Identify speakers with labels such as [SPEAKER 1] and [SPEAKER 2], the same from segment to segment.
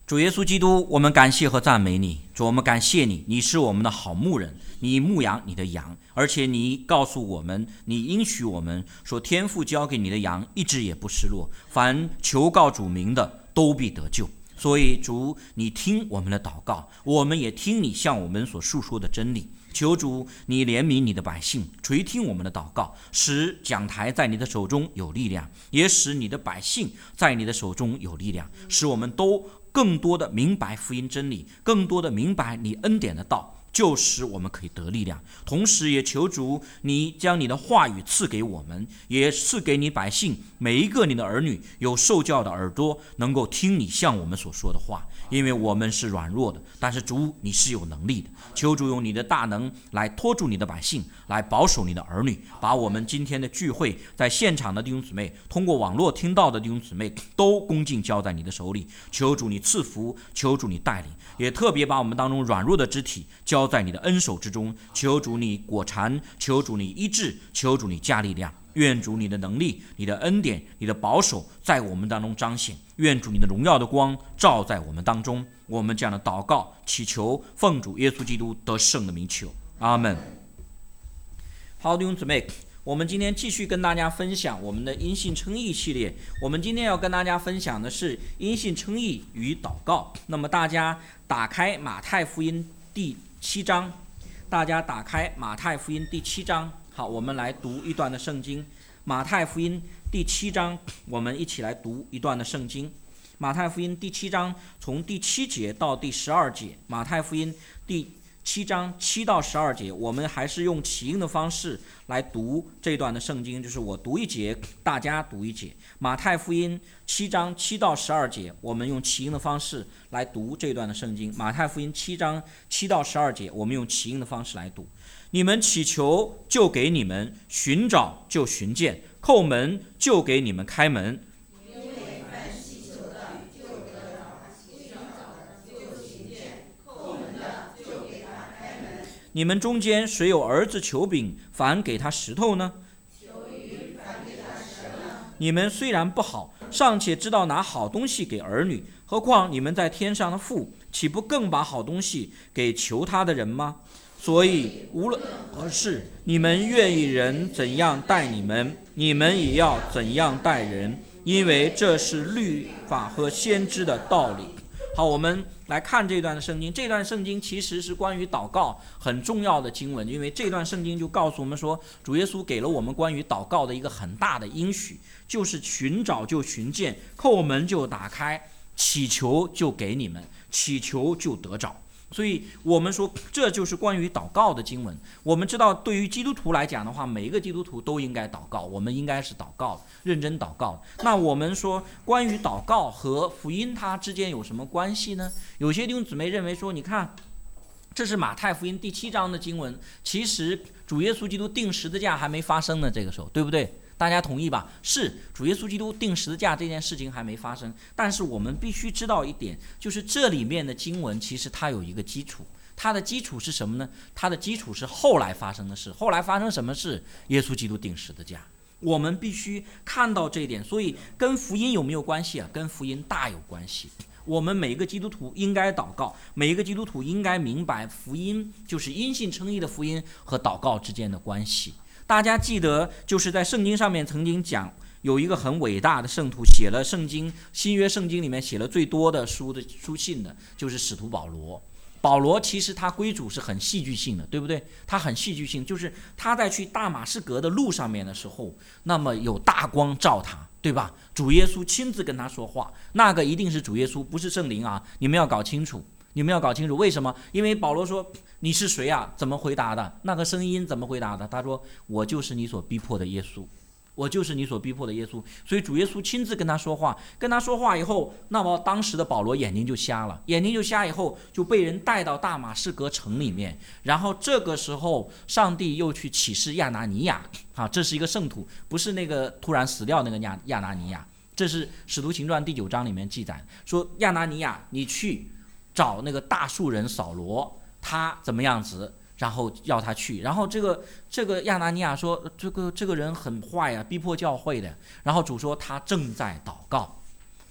[SPEAKER 1] 主耶稣基督，我们感谢和赞美你。主，我们感谢你，你是我们的好牧人，你牧养你的羊，而且你告诉我们，你应许我们说，天父交给你的羊一只也不失落，凡求告主名的都必得救。所以主，你听我们的祷告，我们也听你向我们所述说的真理。求主你怜悯你的百姓，垂听我们的祷告，使讲台在你的手中有力量，也使你的百姓在你的手中有力量，使我们都更多的明白福音真理，更多的明白你恩典的道，就使我们可以得力量。同时也求主你将你的话语赐给我们，也赐给你百姓每一个你的儿女有受教的耳朵，能够听你向我们所说的话。因为我们是软弱的，但是主你是有能力的。求主用你的大能来托住你的百姓，来保守你的儿女，把我们今天的聚会在现场的弟兄姊妹，通过网络听到的弟兄姊妹都恭敬交在你的手里。求主你赐福，求主你带领，也特别把我们当中软弱的肢体交在你的恩手之中。求主你果禅，求主你医治，求主你加力量。愿主你的能力，你的恩典，你的保守在我们当中彰显。愿主你的荣耀的光照在我们当中。我们这样的祷告祈求，奉主耶稣基督得胜的名求，阿们。好，弟兄姊妹，我们今天继续跟大家分享我们的因信称义系列。我们今天要跟大家分享的是因信称义与祷告。那么大家打开马太福音第7章，好，我们来读一段的圣经。马太福音第7章，我们一起来读一段的圣经。马太福音第7章从第7节到第12节。马太福音第7章7到12节，我们还是用起应的方式来读这段的圣经，就是我读一节，大家读一节。马太福音7章7到12节，我们用起应的方式来读这段的圣经。马太福音7章7到12节，我们用起应的方式来读。你们祈求就给你们，寻找就寻见，叩门就给你们开门。
[SPEAKER 2] 因为凡祈求的就得着，寻找的就寻见，叩门的就给他开门。
[SPEAKER 1] 你们中间谁有儿子求饼，反给他石头呢？
[SPEAKER 2] 求鱼，反给他蛇呢？
[SPEAKER 1] 你们虽然不好，尚且知道拿好东西给儿女，何况你们在天上的父，岂不更把好东西给求他的人吗？所以无论何事，你们愿意人怎样待你们，你们也要怎样待人，因为这是律法和先知的道理。好，我们来看这段圣经。这段圣经其实是关于祷告很重要的经文，因为这段圣经就告诉我们说，主耶稣给了我们关于祷告的一个很大的应许，就是寻找就寻见，叩门就打开，祈求就给你们，祈求就得着。所以我们说这就是关于祷告的经文。我们知道对于基督徒来讲的话，每一个基督徒都应该祷告，我们应该是祷告，认真祷告。那我们说关于祷告和福音它之间有什么关系呢？有些弟兄姊妹认为说，你看这是马太福音第7章的经文，其实主耶稣基督钉十字架还没发生呢，这个时候对不对？大家同意吧？是，主耶稣基督钉十字架这件事情还没发生，但是我们必须知道一点，就是这里面的经文其实它有一个基础，它的基础是什么呢？它的基础是后来发生的事。后来发生什么事？耶稣基督钉十字架。我们必须看到这一点，所以跟福音有没有关系啊？跟福音大有关系。我们每一个基督徒应该祷告，每一个基督徒应该明白福音就是因信称义的福音和祷告之间的关系。大家记得，就是在圣经上面曾经讲，有一个很伟大的圣徒写了圣经，新约圣经里面写了最多的书信的，就是使徒保罗。保罗其实他归主是很戏剧性的，对不对？他很戏剧性，就是他在去大马士革的路上面的时候，那么有大光照他，对吧？主耶稣亲自跟他说话，那个一定是主耶稣，不是圣灵啊！你们要搞清楚。为什么？因为保罗说，你是谁啊？怎么回答的？那个声音怎么回答的？他说，我就是你所逼迫的耶稣，我就是你所逼迫的耶稣。所以主耶稣亲自跟他说话，以后，那么当时的保罗眼睛就瞎了，以后就被人带到大马士革城里面。然后这个时候上帝又去启示亚拿尼亚，这是一个圣徒，不是那个突然死掉那个亚拿尼亚。这是使徒行传第9章里面记载，说亚拿尼亚，你去找那个大树人扫罗，他怎么样子，然后要他去。然后这个亚拿尼亚说，这个人很坏啊，逼迫教会的。然后主说他正在祷告，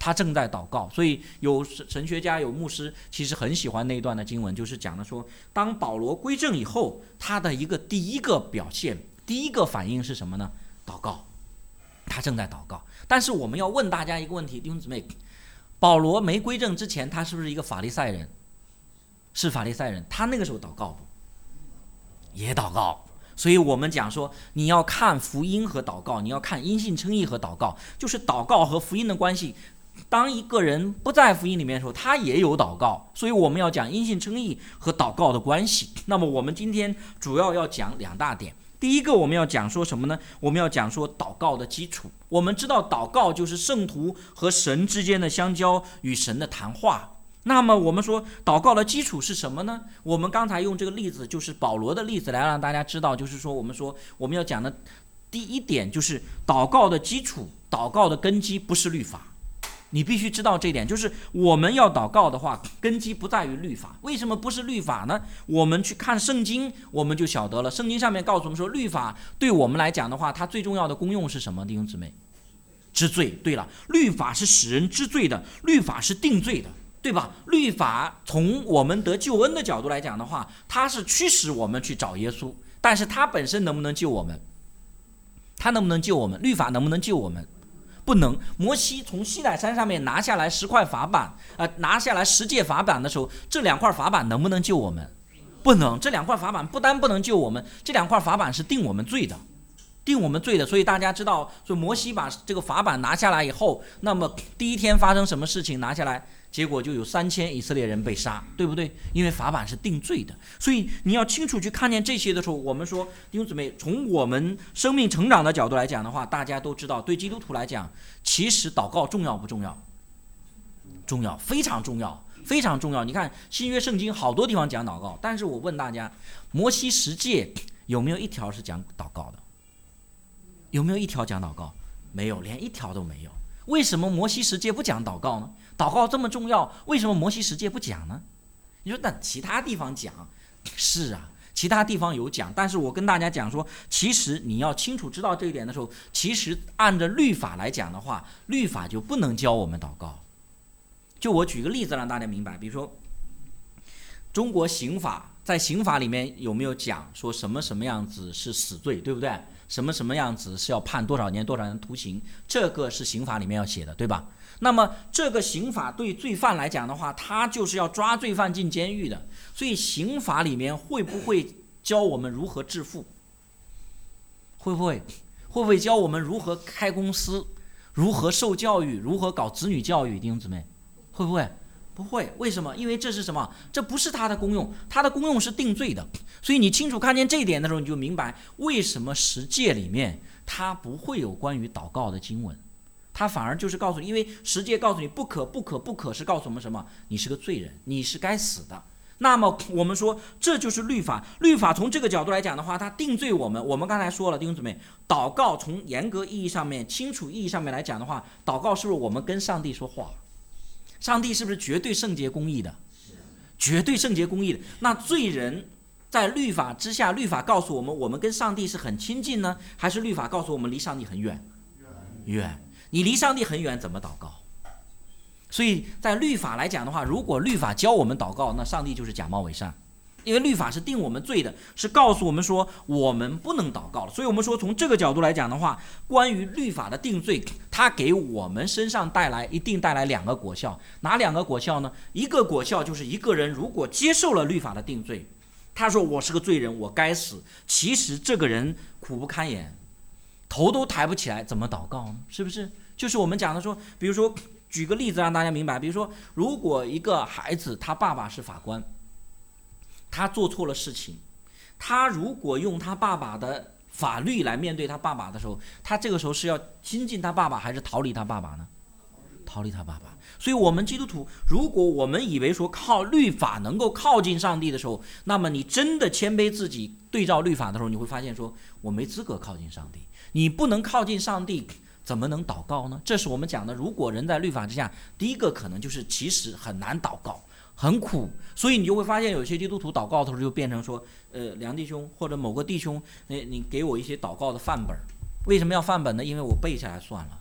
[SPEAKER 1] 他正在祷告。所以有神学家有牧师其实很喜欢那一段的经文，就是讲的说，当保罗归正以后，他的第一个表现，第一个反应是什么呢？祷告，他正在祷告。但是我们要问大家一个问题，弟兄姊妹，保罗没归正之前，他是不是一个法利赛人？是法利赛人，他那个时候祷告不？也祷告。所以我们讲说，你要看福音和祷告，你要看因信称义和祷告，就是祷告和福音的关系。当一个人不在福音里面的时候，他也有祷告。所以我们要讲因信称义和祷告的关系。那么我们今天主要讲2大点。第一个我们要讲说什么呢？我们要讲说祷告的基础。我们知道祷告就是圣徒和神之间的相交，与神的谈话。那么我们说祷告的基础是什么呢？我们刚才用这个例子，就是保罗的例子来让大家知道，就是说我们要讲的第一点就是祷告的基础，祷告的根基不是律法。你必须知道这一点，就是我们要祷告的话，根基不在于律法。为什么不是律法呢？我们去看圣经，我们就晓得了。圣经上面告诉我们说，律法对我们来讲的话，它最重要的功用是什么？弟兄姊妹，知罪。对了，律法是使人知罪的，律法是定罪的，对吧？律法从我们得救恩的角度来讲的话，它是驱使我们去找耶稣，但是它本身能不能救我们？它能不能救我们？律法能不能救我们？不能。摩西从西乃山上面拿下来10块法板，拿下来10诫法板的时候，这2块法板能不能救我们？不能。这2块法板不但不能救我们，这2块法板是定我们罪的，定我们罪的。所以大家知道，所以摩西把这个法板拿下来以后，那么第一天发生什么事情？拿下来，结果就有3000以色列人被杀，对不对？因为法板是定罪的。所以你要清楚去看见这些的时候，我们说弟兄姊妹，从我们生命成长的角度来讲的话，大家都知道，对基督徒来讲，其实祷告重要不重要？重要，非常重要，非常重要。你看新约圣经好多地方讲祷告，但是我问大家，摩西10诫有没有一条是讲祷告的？有没有一条讲祷告？没有，连一条都没有。为什么摩西10诫不讲祷告呢？祷告这么重要，为什么摩西10诫不讲呢？你说那其他地方讲，是啊，其他地方有讲，但是我跟大家讲说，其实你要清楚知道这一点的时候，其实按照律法来讲的话，律法就不能教我们祷告。就我举个例子让大家明白，比如说中国刑法，在刑法里面有没有讲说什么样子是死罪，对不对？什么样子是要判多少年徒刑，这个是刑法里面要写的，对吧？那么这个刑法对罪犯来讲的话，他就是要抓罪犯进监狱的。所以刑法里面会不会教我们如何致富？会不会教我们如何开公司，如何受教育，如何搞子女教育？弟兄姊妹，会不会？不会。为什么？因为这是什么？这不是它的功用，它的功用是定罪的。所以你清楚看见这一点的时候，你就明白为什么10诫里面它不会有关于祷告的经文，它反而就是告诉你，因为10诫告诉你不可是告诉我们什么？你是个罪人，你是该死的。那么我们说这就是律法。律法从这个角度来讲的话，它定罪我们。我们刚才说了，弟兄姊妹，祷告从严格意义上面、清楚意义上面来讲的话，祷告是不是我们跟上帝说话？上帝是不是绝对圣洁公义的？绝对圣洁公义的。那罪人在律法之下，律法告诉我们，我们跟上帝是很亲近呢，还是律法告诉我们离上帝很远？远。你离上帝很远，怎么祷告？所以在律法来讲的话，如果律法教我们祷告，那上帝就是假冒伪善。因为律法是定我们罪的，是告诉我们说我们不能祷告了。所以我们说从这个角度来讲的话，关于律法的定罪，它给我们身上一定带来2个果效。哪2个果效呢？一个果效就是一个人如果接受了律法的定罪，他说我是个罪人，我该死，其实这个人苦不堪言，头都抬不起来，怎么祷告呢？是不是？就是我们讲的说，比如说举个例子让大家明白，比如说如果一个孩子他爸爸是法官，他做错了事情，他如果用他爸爸的法律来面对他爸爸的时候，他这个时候是要亲近他爸爸还是逃离他爸爸呢？逃离他爸爸。所以我们基督徒，如果我们以为说靠律法能够靠近上帝的时候，那么你真的谦卑自己对照律法的时候，你会发现说我没资格靠近上帝。你不能靠近上帝，怎么能祷告呢？这是我们讲的，如果人在律法之下，第一个可能就是其实很难祷告，很苦。所以你就会发现有些基督徒祷告的时候就变成说梁弟兄或者某个弟兄，你给我一些祷告的范本。为什么要范本呢？因为我背下来算了，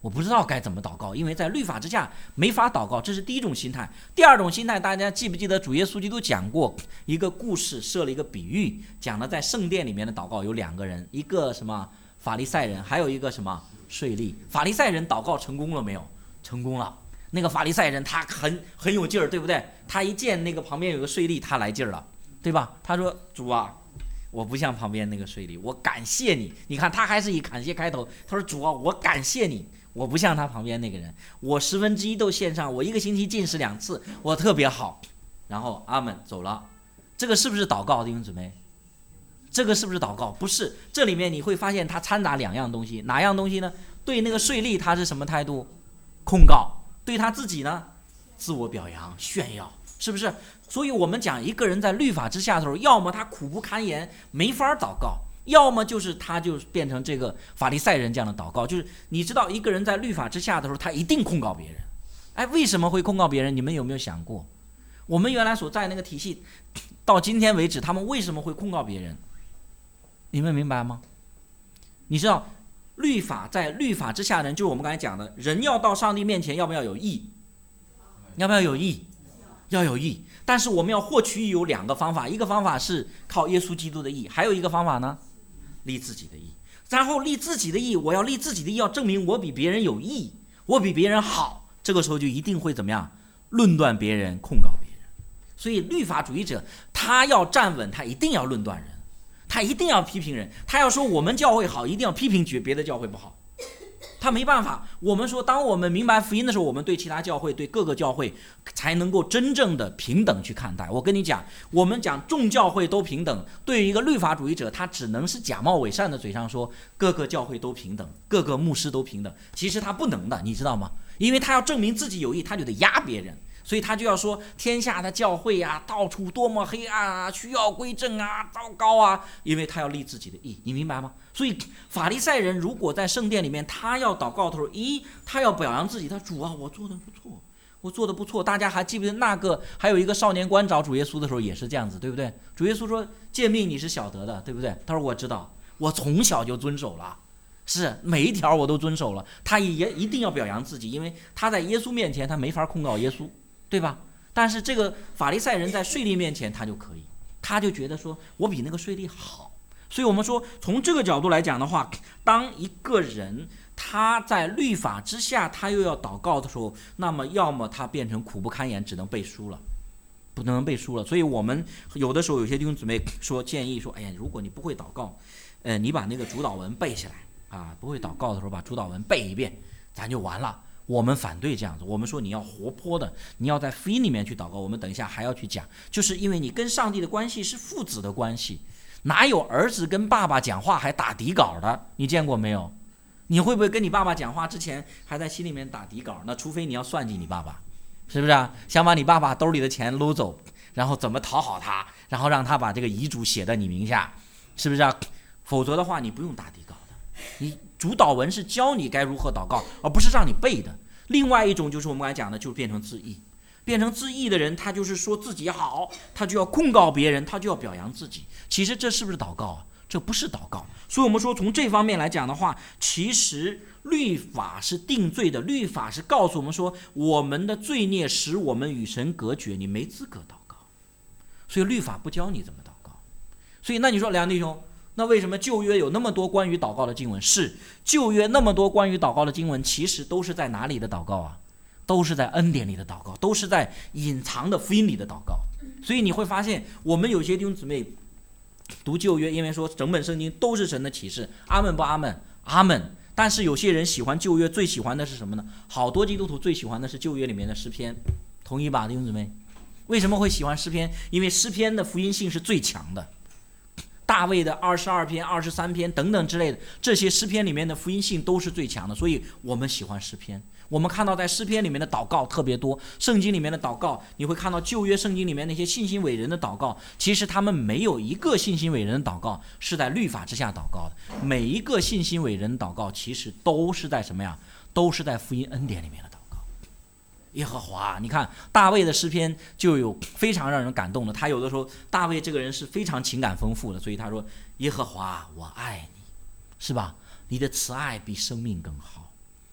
[SPEAKER 1] 我不知道该怎么祷告，因为在律法之下没法祷告，这是第一种心态。第二种心态，大家记不记得主耶稣基督讲过一个故事，设了一个比喻，讲了在圣殿里面的祷告有2个人，一个什么法利赛人，还有一个什么税吏。法利赛人祷告成功了没有？成功了。那个法利赛人他很有劲儿，对不对？他一见那个旁边有个税吏，他来劲儿了，对吧？他说：“主啊，我不像旁边那个税吏，我感谢你。”你看他还是以感谢开头。他说：“主啊，我感谢你。我不像他旁边那个人，我1/10都献上，我1个星期进食2次，我特别好。”然后阿们走了。这个是不是祷告，弟兄姊妹？这个是不是祷告？不是。这里面你会发现它掺杂2样东西，哪样东西呢？对那个税吏他是什么态度？控告。对他自己呢？自我表扬、炫耀，是不是？所以我们讲一个人在律法之下的时候，要么他苦不堪言，没法祷告，要么就是他就变成这个法利赛人这样的祷告。就是你知道一个人在律法之下的时候，他一定控告别人。哎，为什么会控告别人？你们有没有想过？我们原来所在那个体系到今天为止，他们为什么会控告别人？你们明白吗？你知道律法在律法之下的人，就是我们刚才讲的，人要到上帝面前要不要有义？要不要有义？要有义。但是我们要获取义有2个方法，一个方法是靠耶稣基督的义，还有一个方法呢，立自己的义。然后立自己的义，我要立自己的义，要证明我比别人有义，我比别人好，这个时候就一定会怎么样？论断别人，控告别人。所以律法主义者他要站稳，他一定要论断人，他一定要批评人，他要说我们教会好，一定要批评别的教会不好。他没办法，我们说当我们明白福音的时候，我们对其他教会，对各个教会才能够真正的平等去看待。我跟你讲，我们讲众教会都平等，对于一个律法主义者，他只能是假冒伪善的嘴上说各个教会都平等，各个牧师都平等，其实他不能的，你知道吗？因为他要证明自己有义，他就得压别人，所以他就要说天下的教会啊，到处多么黑暗啊，需要归正啊，糟糕啊，因为他要立自己的义，你明白吗？所以法利赛人如果在圣殿里面，他要祷告的时候，他要表扬自己，他主啊，我做的不错，我做的不错。大家还记不记得那个还有一个少年官找主耶稣的时候也是这样子，对不对？主耶稣说诫命你是晓得的，对不对？他说我知道，我从小就遵守了，是每一条我都遵守了。他也一定要表扬自己，因为他在耶稣面前他没法控告耶稣，对吧？但是这个法利赛人在税吏面前他就可以，他就觉得说我比那个税吏好。所以我们说从这个角度来讲的话，当一个人他在律法之下他又要祷告的时候，那么要么他变成苦不堪言，只能背书了，不能背书了。所以我们有的时候有些弟兄姊妹说建议说，哎呀，如果你不会祷告，你把那个主祷文背下来啊，不会祷告的时候把主祷文背一遍，咱就完了。我们反对这样子，我们说你要活泼的，你要在福音里面去祷告。我们等一下还要去讲，就是因为你跟上帝的关系是父子的关系，哪有儿子跟爸爸讲话还打底稿的？你见过没有？你会不会跟你爸爸讲话之前还在心里面打底稿？那除非你要算计你爸爸，是不是啊？想把你爸爸兜里的钱搂走，然后怎么讨好他，然后让他把这个遗嘱写在你名下，是不是啊？否则的话你不用打底稿的，你主祷文是教你该如何祷告，而不是让你背的。另外一种就是我们刚才讲的，就是变成自义。变成自义的人，他就是说自己好，他就要控告别人，他就要表扬自己。其实这是不是祷告啊？这不是祷告。所以我们说从这方面来讲的话，其实律法是定罪的，律法是告诉我们说我们的罪孽使我们与神隔绝，你没资格祷告。所以律法不教你怎么祷告。所以那你说梁弟兄，那为什么旧约有那么多关于祷告的经文？是旧约那么多关于祷告的经文，其实都是在哪里的祷告啊？都是在恩典里的祷告，都是在隐藏的福音里的祷告。所以你会发现我们有些弟兄姊妹读旧约，因为说整本圣经都是神的启示，阿们不阿们？阿们。但是有些人喜欢旧约，最喜欢的是什么呢？好多基督徒最喜欢的是旧约里面的诗篇，同意吧弟兄姊妹？为什么会喜欢诗篇？因为诗篇的福音性是最强的，大卫的22篇、23篇等等之类的，这些诗篇里面的福音性都是最强的，所以我们喜欢诗篇。我们看到在诗篇里面的祷告特别多，圣经里面的祷告，你会看到旧约圣经里面那些信心伟人的祷告，其实他们没有一个信心伟人的祷告是在律法之下祷告的，每一个信心伟人的祷告其实都是在什么呀？都是在福音恩典里面的祷告。耶和华，你看大卫的诗篇就有非常让人感动的，他有的时候大卫这个人是非常情感丰富的，所以他说耶和华我爱你，是吧？你的慈爱比生命更好，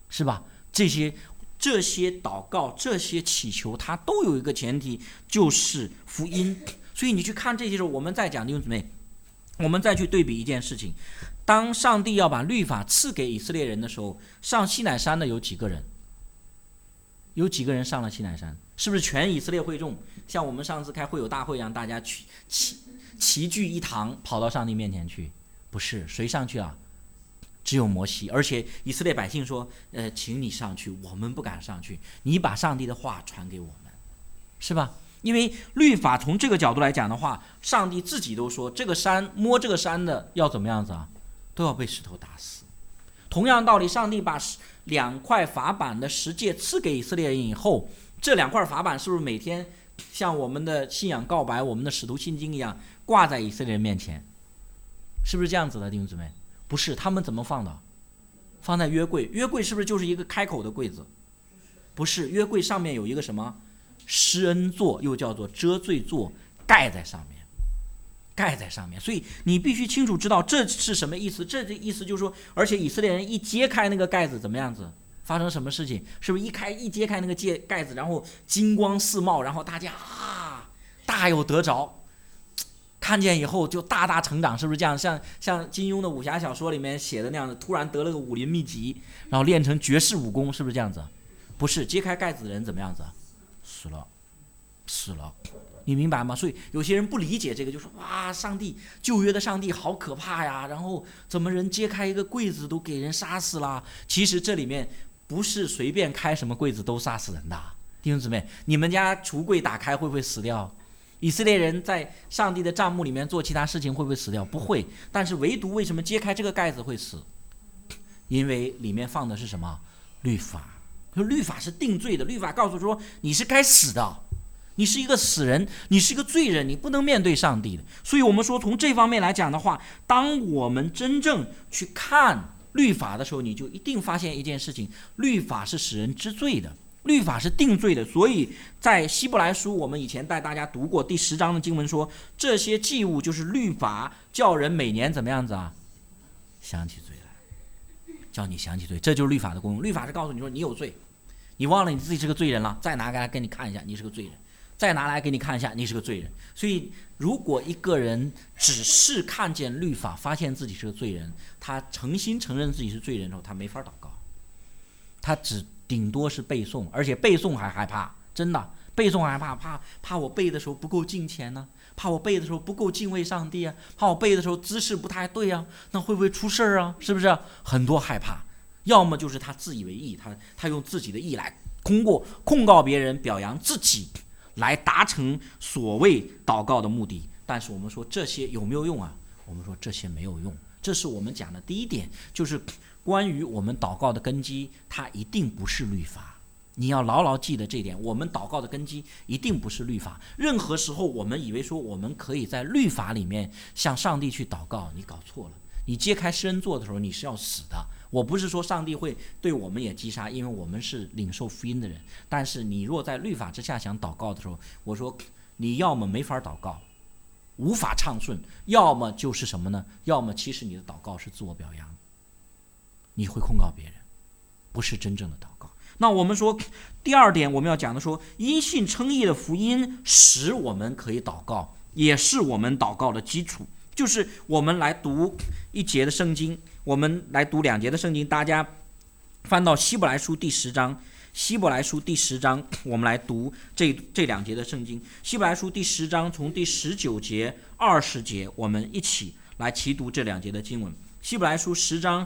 [SPEAKER 1] 是吧？这些祷告，这些祈求，它都有一个前提，就是福音。所以你去看这些时候，我们再讲弟兄姊妹，我们再去对比一件事情：当上帝要把律法赐给以色列人的时候，上西乃山的有几个人？有几个人上了西乃山？是不是全以色列会众？像我们上次开会有大会一样，大家去齐聚一堂，跑到上帝面前去？不是，谁上去啊？只有摩西。而且以色列百姓说：请你上去，我们不敢上去，你把上帝的话传给我们，是吧？因为律法从这个角度来讲的话，上帝自己都说，这个山摸这个山的要怎么样子啊？都要被石头打死。同样道理，上帝把2块法版的十诫赐给以色列人以后，这2块法版是不是每天像我们的信仰告白、我们的使徒信经一样挂在以色列人面前？是不是这样子的，弟兄姊妹？不是，他们怎么放的？放在约柜。约柜是不是就是一个开口的柜子？不是，约柜上面有一个什么施恩座，又叫做遮罪座，盖在上面。所以你必须清楚知道这是什么意思。这意思就是说，而且以色列人一揭开那个盖子，怎么样子？发生什么事情？是不是一揭开那个盖子，然后金光四冒，然后大家大有得着，看见以后就大大成长，是不是这样？像金庸的武侠小说里面写的那样的，突然得了个武林秘籍，然后练成绝世武功，是不是这样子？不是，揭开盖子的人怎么样子？死了。你明白吗？所以有些人不理解这个，就说哇，旧约的上帝好可怕呀，然后怎么人揭开一个柜子都给人杀死了？其实这里面不是随便开什么柜子都杀死人的。弟兄姊妹，你们家橱柜打开会不会死掉？以色列人在上帝的帐幕里面做其他事情会不会死掉？不会。但是唯独为什么揭开这个盖子会死？因为里面放的是什么？律法。律法是定罪的，律法告诉说你是该死的，你是一个死人，你是一个罪人，你不能面对上帝的。所以我们说从这方面来讲的话，当我们真正去看律法的时候，你就一定发现一件事情：律法是使人知罪的，律法是定罪的。所以在希伯来书，我们以前带大家读过第10章的经文说，这些祭物就是律法叫人每年怎么样子啊？想起罪来，叫你想起罪，这就是律法的功用。律法是告诉你说你有罪，你忘了你自己是个罪人了，再拿来给你看一下，你是个罪人，再拿来给你看一下，你是个罪人。所以如果一个人只是看见律法，发现自己是个罪人，他诚心承认自己是罪人后，他没法祷告，他顶多是背诵，而且背诵还害怕，真的背诵还害怕我背的时候不够敬虔呢，怕我背的时候不够敬畏上帝啊，怕我背的时候姿势不太对啊，那会不会出事啊？是不是？很多害怕，要么就是他自以为义，他用自己的义来通过控告别人、表扬自己，来达成所谓祷告的目的。但是我们说这些有没有用啊？我们说这些没有用。这是我们讲的第一点，就是关于我们祷告的根基，它一定不是律法。你要牢牢记得这点，我们祷告的根基一定不是律法。任何时候我们以为说我们可以在律法里面向上帝去祷告，你搞错了。你揭开施恩座的时候，你是要死的。我不是说上帝会对我们也击杀，因为我们是领受福音的人。但是你若在律法之下想祷告的时候，我说你要么没法祷告，无法畅顺，要么就是什么呢？要么其实你的祷告是自我表扬，你会控告别人，不是真正的祷告。那我们说第二点我们要讲的说，因信称义的福音使我们可以祷告，也是我们祷告的基础。就是我们来读一节的圣经，我们来读2节的圣经，大家翻到希伯来书第10章，希伯来书第10章，我们来读这2节的圣经。希伯来书第10章从第19节、20节，我们一起来齐读这2节的经文。希伯来书10章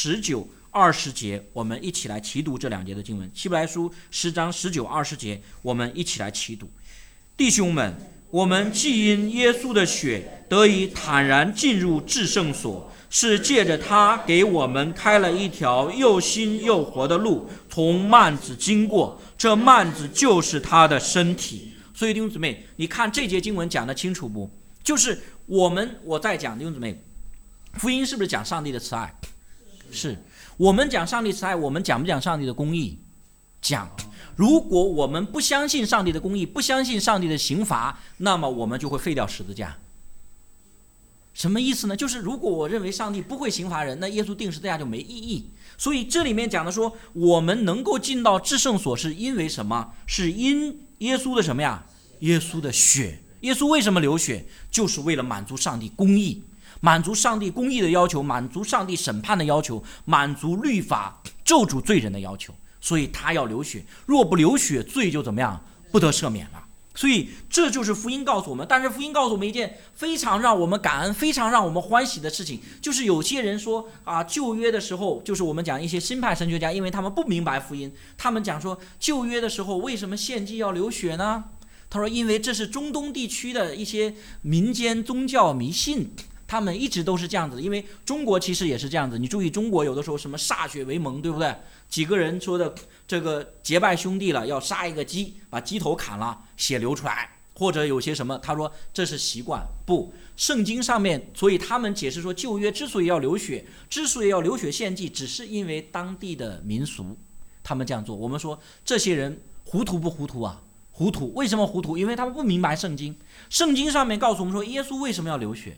[SPEAKER 1] 19、20节，我们一起来齐读这2节的经文。希伯来书10章19、20节，我们一起来齐读。弟兄们，我们既因耶稣的血得以坦然进入至圣所，是借着他给我们开了一条又新又活的路，从幔子经过，这幔子就是他的身体。所以弟兄姊妹，你看这节经文讲得清楚不？就是我在讲，弟兄姊妹，福音是不是讲上帝的慈爱？是。我们讲上帝慈爱，我们讲不讲上帝的公义？讲。如果我们不相信上帝的公义，不相信上帝的刑罚，那么我们就会废掉十字架。 什么意思呢？就是如果我认为上帝不会刑罚人，那耶稣钉十字架就没意义。所以这里面讲的说，我们能够进到至圣所是因为什么？是因耶稣的什么呀？耶稣的血。耶稣为什么流血？就是为了满足上帝公义，满足上帝公义的要求，满足上帝审判的要求，满足律法咒诅罪人的要求，所以他要流血。若不流血，罪就怎么样？不得赦免了。所以这就是福音告诉我们。但是福音告诉我们一件非常让我们感恩、非常让我们欢喜的事情，就是有些人说旧约的时候，就是我们讲一些新派神学家，因为他们不明白福音，他们讲说旧约的时候为什么献祭要流血呢？他说因为这是中东地区的一些民间宗教迷信，他们一直都是这样子。因为中国其实也是这样子，你注意中国有的时候什么歃血为盟，对不对？几个人说的这个结拜兄弟了，要杀一个鸡，把鸡头砍了，血流出来，或者有些什么，他说这是习惯。不，圣经上面，所以他们解释说旧约之所以要流血，之所以要流血献祭，只是因为当地的民俗，他们这样做。我们说这些人糊涂不糊涂啊？糊涂。为什么糊涂？因为他们不明白圣经。圣经上面告诉我们说，耶稣为什么要流血？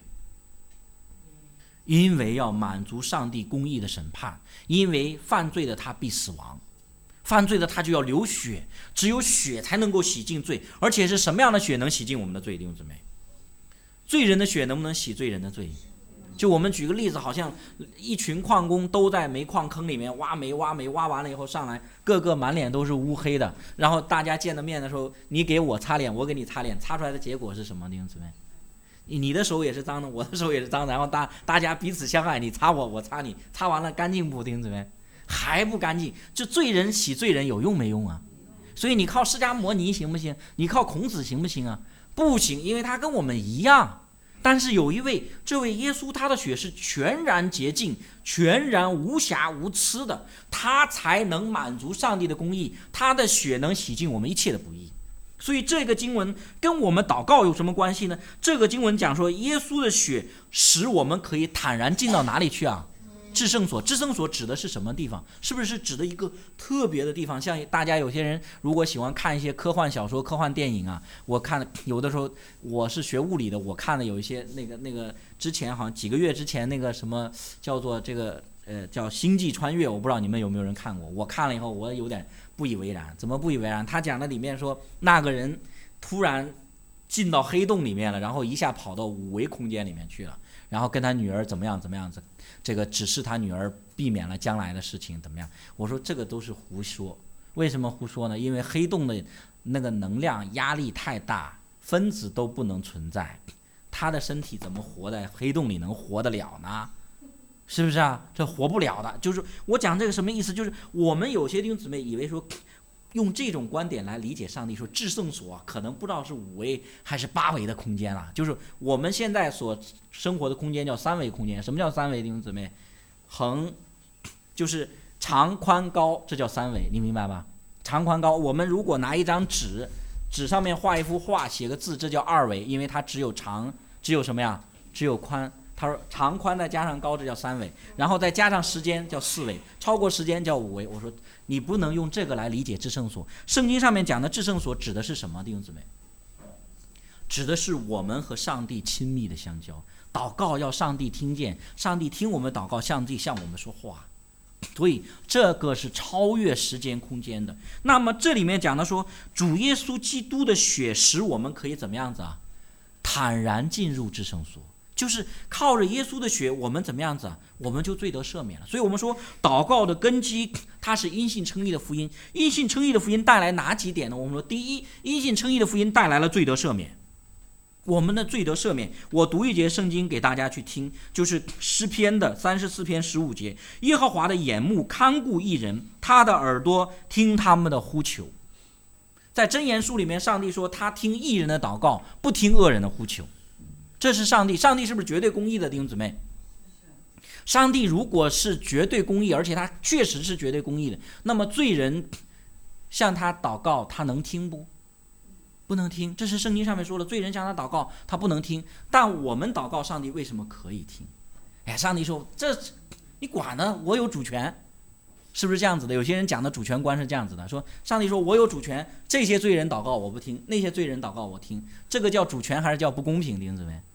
[SPEAKER 1] 因为要满足上帝公义的审判，因为犯罪的他必死亡，犯罪的他就要流血，只有血才能够洗净罪。而且是什么样的血能洗净我们的罪？弟兄姊妹，罪人的血能不能洗罪人的罪？就我们举个例子，好像一群矿工都在煤矿坑里面挖煤，挖完了以后上来，个个满脸都是乌黑的，然后大家见了面的时候，你给我擦脸，我给你擦脸，擦出来的结果是什么？弟兄姊妹，你的手也是脏的，我的手也是脏的，然后大家彼此相爱，你擦我，我擦你，擦完了干净不？弟兄姊妹，还不干净。就罪人洗罪人有用没用啊？所以你靠释迦牟尼行不行？你靠孔子行不行啊？不行，因为他跟我们一样。但是有一位，这位耶稣，他的血是全然洁净、全然无瑕无疵的，他才能满足上帝的公义，他的血能洗净我们一切的不义。所以这个经文跟我们祷告有什么关系呢？这个经文讲说，耶稣的血使我们可以坦然进到哪里去啊？至圣所。至圣所指的是什么地方？是不是指的一个特别的地方？像大家有些人如果喜欢看一些科幻小说、科幻电影啊，我看有的时候我是学物理的，我看了有一些那个之前好像几个月之前那个什么叫做这个叫星际穿越，我不知道你们有没有人看过。我看了以后我有点不以为然。怎么不以为然？他讲的里面说那个人突然进到黑洞里面了，然后一下跑到5维空间里面去了，然后跟他女儿怎么样子，这个指示他女儿避免了将来的事情怎么样。我说这个都是胡说。为什么胡说呢？因为黑洞的那个能量压力太大，分子都不能存在，他的身体怎么活在黑洞里能活得了呢？是不是啊？这活不了的。就是我讲这个什么意思？就是我们有些弟兄姊妹以为说用这种观点来理解上帝，说至圣所可能不知道是5维还是8维的空间了。就是我们现在所生活的空间叫3维空间。什么叫3维？弟兄姊妹，横就是长宽高，这叫3维，你明白吧？长宽高，我们如果拿一张纸上面画一幅画，写个字，这叫2维，因为它只有长，只有什么呀？只有宽。他说长宽再加上高，这叫3维，然后再加上时间叫4维，超过时间叫5维。我说你不能用这个来理解至圣所。圣经上面讲的至圣所指的是什么？弟兄姊妹，指的是我们和上帝亲密的相交。祷告要上帝听见，上帝听我们祷告，上帝向我们说话，所以这个是超越时间空间的。那么这里面讲的说，主耶稣基督的血使我们可以怎么样子啊？坦然进入至圣所。就是靠着耶稣的血，我们怎么样子啊？我们就罪得赦免了。所以我们说祷告的根基，它是因信称义的福音。因信称义的福音带来哪几点呢？我们说第一，因信称义的福音带来了罪得赦免。我们的罪得赦免，我读一节圣经给大家去听，就是诗篇的34篇15节，耶和华的眼目看顾义人，他的耳朵听他们的呼求。在箴言书里面，上帝说他听义人的祷告，不听恶人的呼求。这是上帝。上帝是不是绝对公义的？弟兄姊妹，上帝如果是绝对公义，而且他确实是绝对公义的，那么罪人向他祷告，他能听不？不能听。这是圣经上面说的，罪人向他祷告，他不能听。但我们祷告，上帝为什么可以听？上帝说这你管呢？我有主权。是不是这样子的？有些人讲的主权观是这样子的，说上帝说我有主权，这些罪人祷告我不听，那些罪人祷告我听，这个叫主权还是叫不公平？弟兄姊妹，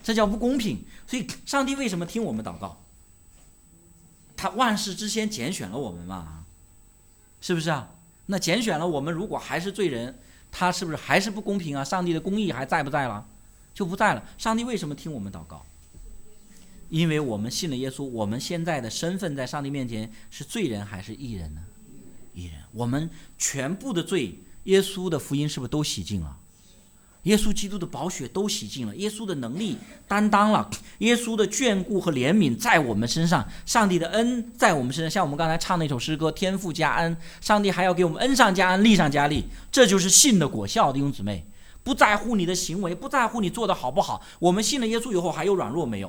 [SPEAKER 1] 这叫不公平。所以上帝为什么听我们祷告？他万事之先拣选了我们嘛，是不是啊？那拣选了我们，如果还是罪人，他是不是还是不公平啊？上帝的公义还在不在了？就不在了。上帝为什么听我们祷告？因为我们信了耶稣，我们现在的身份在上帝面前是罪人还是义人呢？义人。我们全部的罪，耶稣的福音是不是都洗净了？耶稣基督的宝血都洗净了，耶稣的能力担当了，耶稣的眷顾和怜悯在我们身上，上帝的恩在我们身上。像我们刚才唱那首诗歌，天父加恩，上帝还要给我们恩上加恩，利上加利，这就是信的果效。弟兄姊妹，不在乎你的行为，不在乎你做的好不好。我们信了耶稣以后还有软弱没有？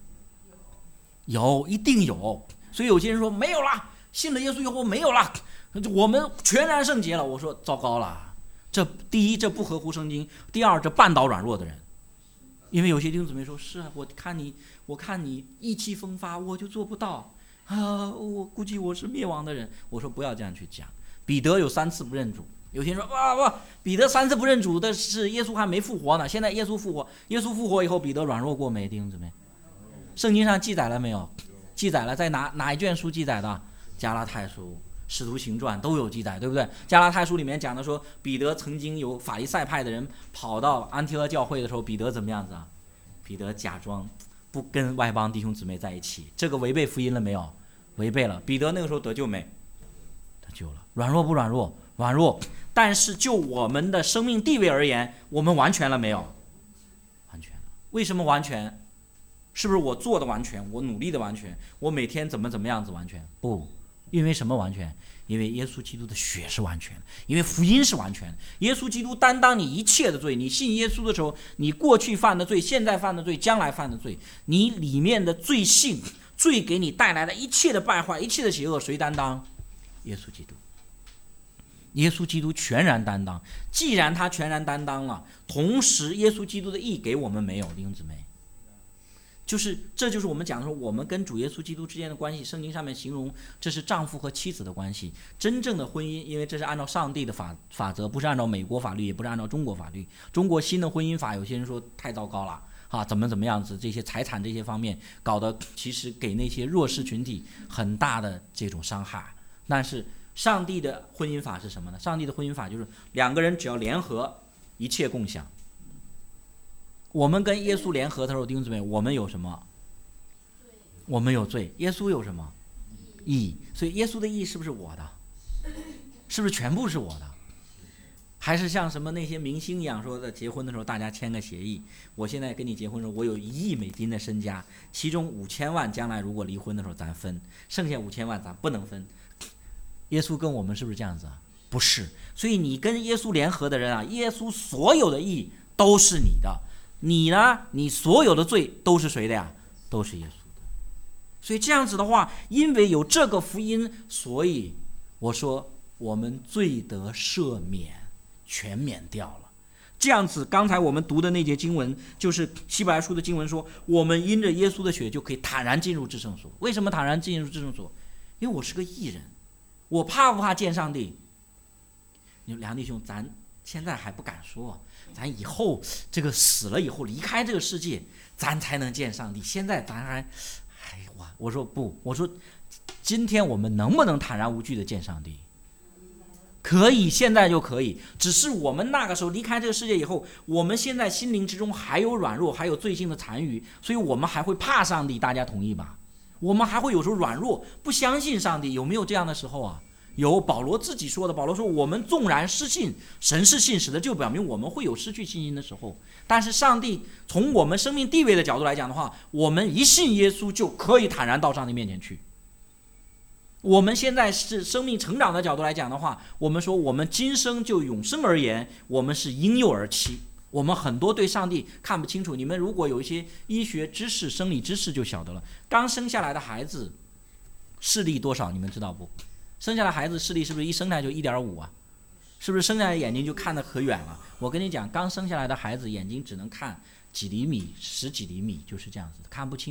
[SPEAKER 1] 有，一定有。所以有些人说没有了，信了耶稣以后没有了，我们全然圣洁了。我说糟糕了，这第一，这不合乎圣经；第二，这绊倒软弱的人。因为有些弟兄姊妹说：“是啊，我看你意气风发，我就做不到啊！我估计我是灭亡的人。”我说不要这样去讲。彼得有3次不认主，有些人说：“哇，彼得3次不认主的是耶稣还没复活呢，现在耶稣复活，耶稣复活以后，彼得软弱过没？”弟兄姊妹，圣经上记载了没有？记载了，在哪一卷书记载的？加拉太书、使徒行传都有记载，对不对？加拉太书里面讲的说，彼得曾经有法利赛派的人跑到安提阿教会的时候，彼得怎么样子啊？彼得假装不跟外邦弟兄姊妹在一起，这个违背福音了没有？违背了。彼得那个时候得救没？得救了。软弱不软弱？软弱。但是就我们的生命地位而言，我们完全了没有？完全了。为什么完全？是不是我做的完全，我努力的完全，我每天怎么样子完全？不，因为什么完全？因为耶稣基督的血是完全的，因为福音是完全的。耶稣基督担当你一切的罪，你信耶稣的时候，你过去犯的罪，现在犯的罪，将来犯的罪，你里面的罪性，罪给你带来的一切的败坏，一切的邪恶，谁担当？耶稣基督。耶稣基督全然担当。既然他全然担当了，同时耶稣基督的义给我们没有？弟兄姊妹，这就是我们讲的说，我们跟主耶稣基督之间的关系，圣经上面形容这是丈夫和妻子的关系。真正的婚姻，因为这是按照上帝的法则，不是按照美国法律，也不是按照中国法律。中国新的婚姻法，有些人说太糟糕了啊，怎么样子，这些财产这些方面搞得其实给那些弱势群体很大的这种伤害。但是上帝的婚姻法是什么呢？上帝的婚姻法就是2个人只要联合，一切共享。我们跟耶稣联合的时候，弟兄姊妹，我们有什么？我们有罪。耶稣有什么？义。所以耶稣的义是不是我的？是不是全部是我的？还是像什么那些明星一样说的，结婚的时候大家签个协议，我现在跟你结婚的时候，我有1亿美金的身家，其中5000万将来如果离婚的时候咱分，剩下5000万咱不能分。耶稣跟我们是不是这样子啊？不是。所以你跟耶稣联合的人啊，耶稣所有的义都是你的。你呢？你所有的罪都是谁的呀？都是耶稣的。所以这样子的话，因为有这个福音，所以我说我们罪得赦免，全免掉了。这样子，刚才我们读的那节经文，就是希伯来书的经文说，我们因着耶稣的血就可以坦然进入至圣所。为什么坦然进入至圣所？因为我是个义人，我怕不怕见上帝？你说梁弟兄，咱现在还不敢说，咱以后这个死了以后离开这个世界，咱才能见上帝。现在咱还我说不，我说今天我们能不能坦然无惧的见上帝？可以，现在就可以。只是我们那个时候离开这个世界以后，我们现在心灵之中还有软弱，还有罪性的残余，所以我们还会怕上帝。大家同意吧？我们还会有时候软弱，不相信上帝。有没有这样的时候啊？有。保罗自己说的，保罗说我们纵然失信，神是信实的，就表明我们会有失去信心的时候。但是上帝从我们生命地位的角度来讲的话，我们一信耶稣就可以坦然到上帝面前去。我们现在是生命成长的角度来讲的话，我们说我们今生就永生而言，我们是婴幼儿期。我们很多对上帝看不清楚。你们如果有一些医学知识、生理知识就晓得了。刚生下来的孩子视力多少？你们知道不？生下来孩子视力是不是一生下来就 1.5 啊？是不是生下来眼睛就看得可远了？我跟你讲，刚生下来的孩子眼睛只能看几厘米、10几厘米，就是这样子，看不清的。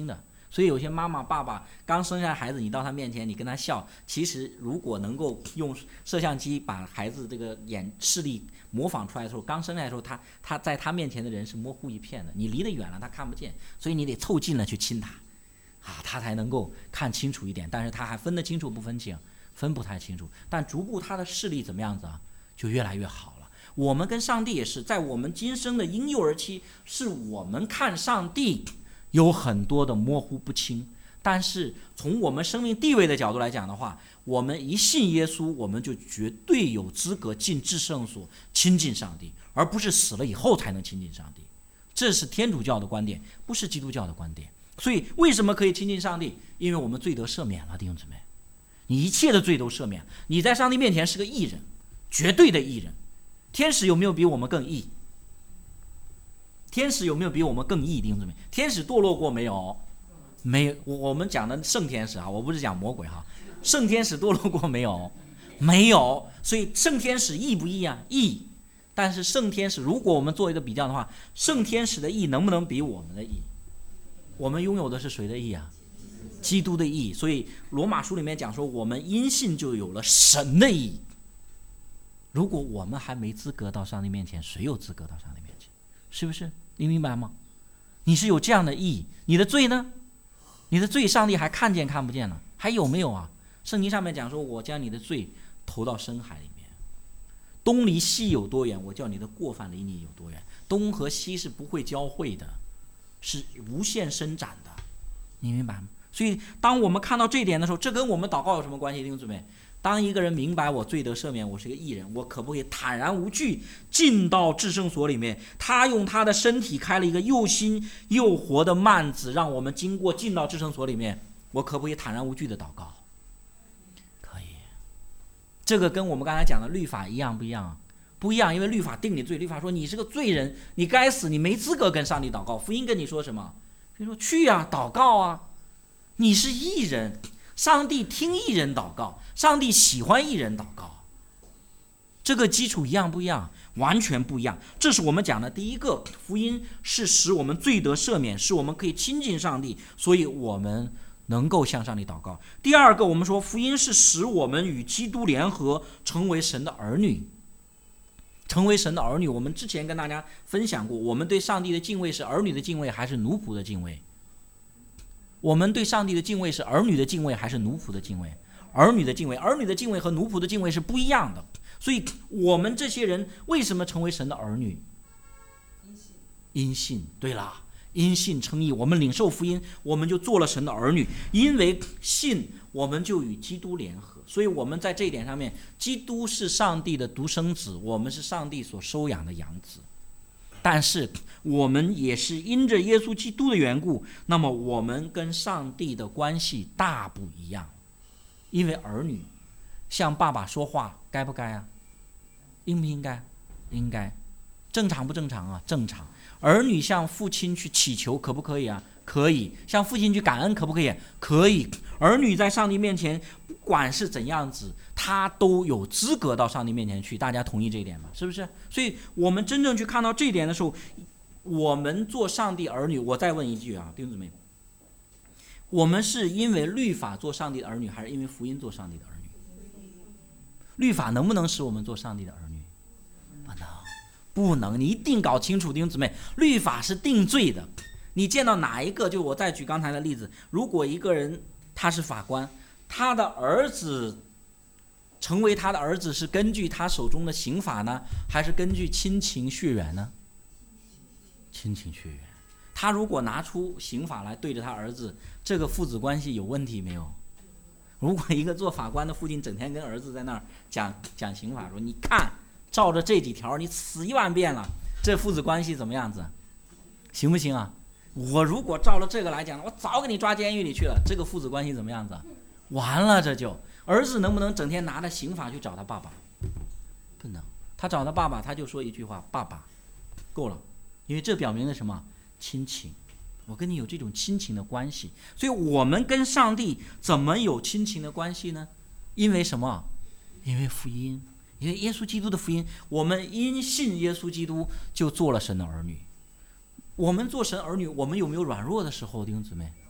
[SPEAKER 1] 所以有些妈妈爸爸刚生下孩子，你到他面前你跟他笑，其实如果能够用摄像机把孩子这个视力模仿出来的时候，刚生下来的时候他在他面前的人是模糊一片的，你离得远了他看不见，所以你得凑近了去亲他他才能够看清楚一点，但是他还分得清楚不分清，分不太清楚，但逐步他的视力怎么样子就越来越好了。我们跟上帝也是，在我们今生的婴幼儿期，是我们看上帝有很多的模糊不清，但是从我们生命地位的角度来讲的话，我们一信耶稣，我们就绝对有资格进至圣所亲近上帝，而不是死了以后才能亲近上帝。这是天主教的观点，不是基督教的观点。所以为什么可以亲近上帝？因为我们罪得赦免了，弟兄姊妹，你一切的罪都赦免，你在上帝面前是个义人，绝对的义人。天使有没有比我们更义？天使有没有比我们更义？弟兄姊妹，天使堕落过没有？没有。我们讲的圣天使我不是讲魔鬼圣天使堕落过没有？没有。所以圣天使义不义义。但是圣天使，如果我们做一个比较的话，圣天使的义能不能比我们的义？我们拥有的是谁的义基督的义。所以罗马书里面讲说，我们因信就有了神的义。如果我们还没资格到上帝面前，谁有资格到上帝面前？是不是？你明白吗？你是有这样的义，你的罪呢？你的罪上帝还看见看不见呢？还有没有圣经上面讲说，我将你的罪投到深海里面，东离西有多远，我叫你的过犯离你有多远。东和西是不会交汇的，是无限伸展的，你明白吗？所以当我们看到这一点的时候，这跟我们祷告有什么关系？弟兄姊妹，当一个人明白我罪得赦免，我是一个义人，我可不可以坦然无惧进到至圣所里面？他用他的身体开了一个又新又活的幔子，让我们经过进到至圣所里面，我可不可以坦然无惧的祷告？可以。这个跟我们刚才讲的律法一样不一样？不一样，因为律法定你罪，律法说你是个罪人，你该死，你没资格跟上帝祷告。福音跟你说什么？比如说去祷告你是义人，上帝听义人祷告，上帝喜欢义人祷告。这个基础一样不一样？完全不一样。这是我们讲的第一个，福音是使我们罪得赦免，使我们可以亲近上帝，所以我们能够向上帝祷告。第二个，我们说福音是使我们与基督联合，成为神的儿女。成为神的儿女，我们之前跟大家分享过，我们对上帝的敬畏是儿女的敬畏还是奴仆的敬畏？我们对上帝的敬畏是儿女的敬畏还是奴仆的敬畏？儿女的敬畏，儿女的敬畏和奴仆的敬畏是不一样的。所以我们这些人为什么成为神的儿女？因信。对了，因信称义，我们领受福音，我们就做了神的儿女。因为信，我们就与基督联合。所以我们在这一点上面，基督是上帝的独生子，我们是上帝所收养的养子。但是我们也是因着耶稣基督的缘故，那么我们跟上帝的关系大不一样。因为儿女向爸爸说话该不该应不应该？应该。正常不正常正常。儿女向父亲去祈求可不可以可以。向父亲去感恩可不可以？可以。儿女在上帝面前不管是怎样子，他都有资格到上帝面前去。大家同意这一点吗？是不是？所以我们真正去看到这一点的时候，我们做上帝儿女，我再问一句弟兄姊妹，我们是因为律法做上帝的儿女，还是因为福音做上帝的儿女？律法能不能使我们做上帝的儿女？不能。你一定搞清楚，弟兄姊妹，律法是定罪的。你见到哪一个，就我再举刚才的例子，如果一个人他是法官，他的儿子成为他的儿子是根据他手中的刑法呢，还是根据亲情血缘呢？亲情血缘。他如果拿出刑法来对着他儿子，这个父子关系有问题没有？如果一个做法官的父亲整天跟儿子在那儿讲刑法，说你看照着这几条你死10000遍了，这父子关系怎么样子？行不行我如果照了这个来讲，我早给你抓监狱里去了，这个父子关系怎么样子？完了。这就儿子能不能整天拿着刑法去找他爸爸？不能。他找他爸爸，他就说一句话，爸爸够了。因为这表明了什么？亲情。我跟你有这种亲情的关系。所以我们跟上帝怎么有亲情的关系呢？因为什么？因为福音，因为耶稣基督的福音。我们因信耶稣基督就做了神的儿女。我们做神儿女，我们有没有软弱的时候？弟兄姊妹，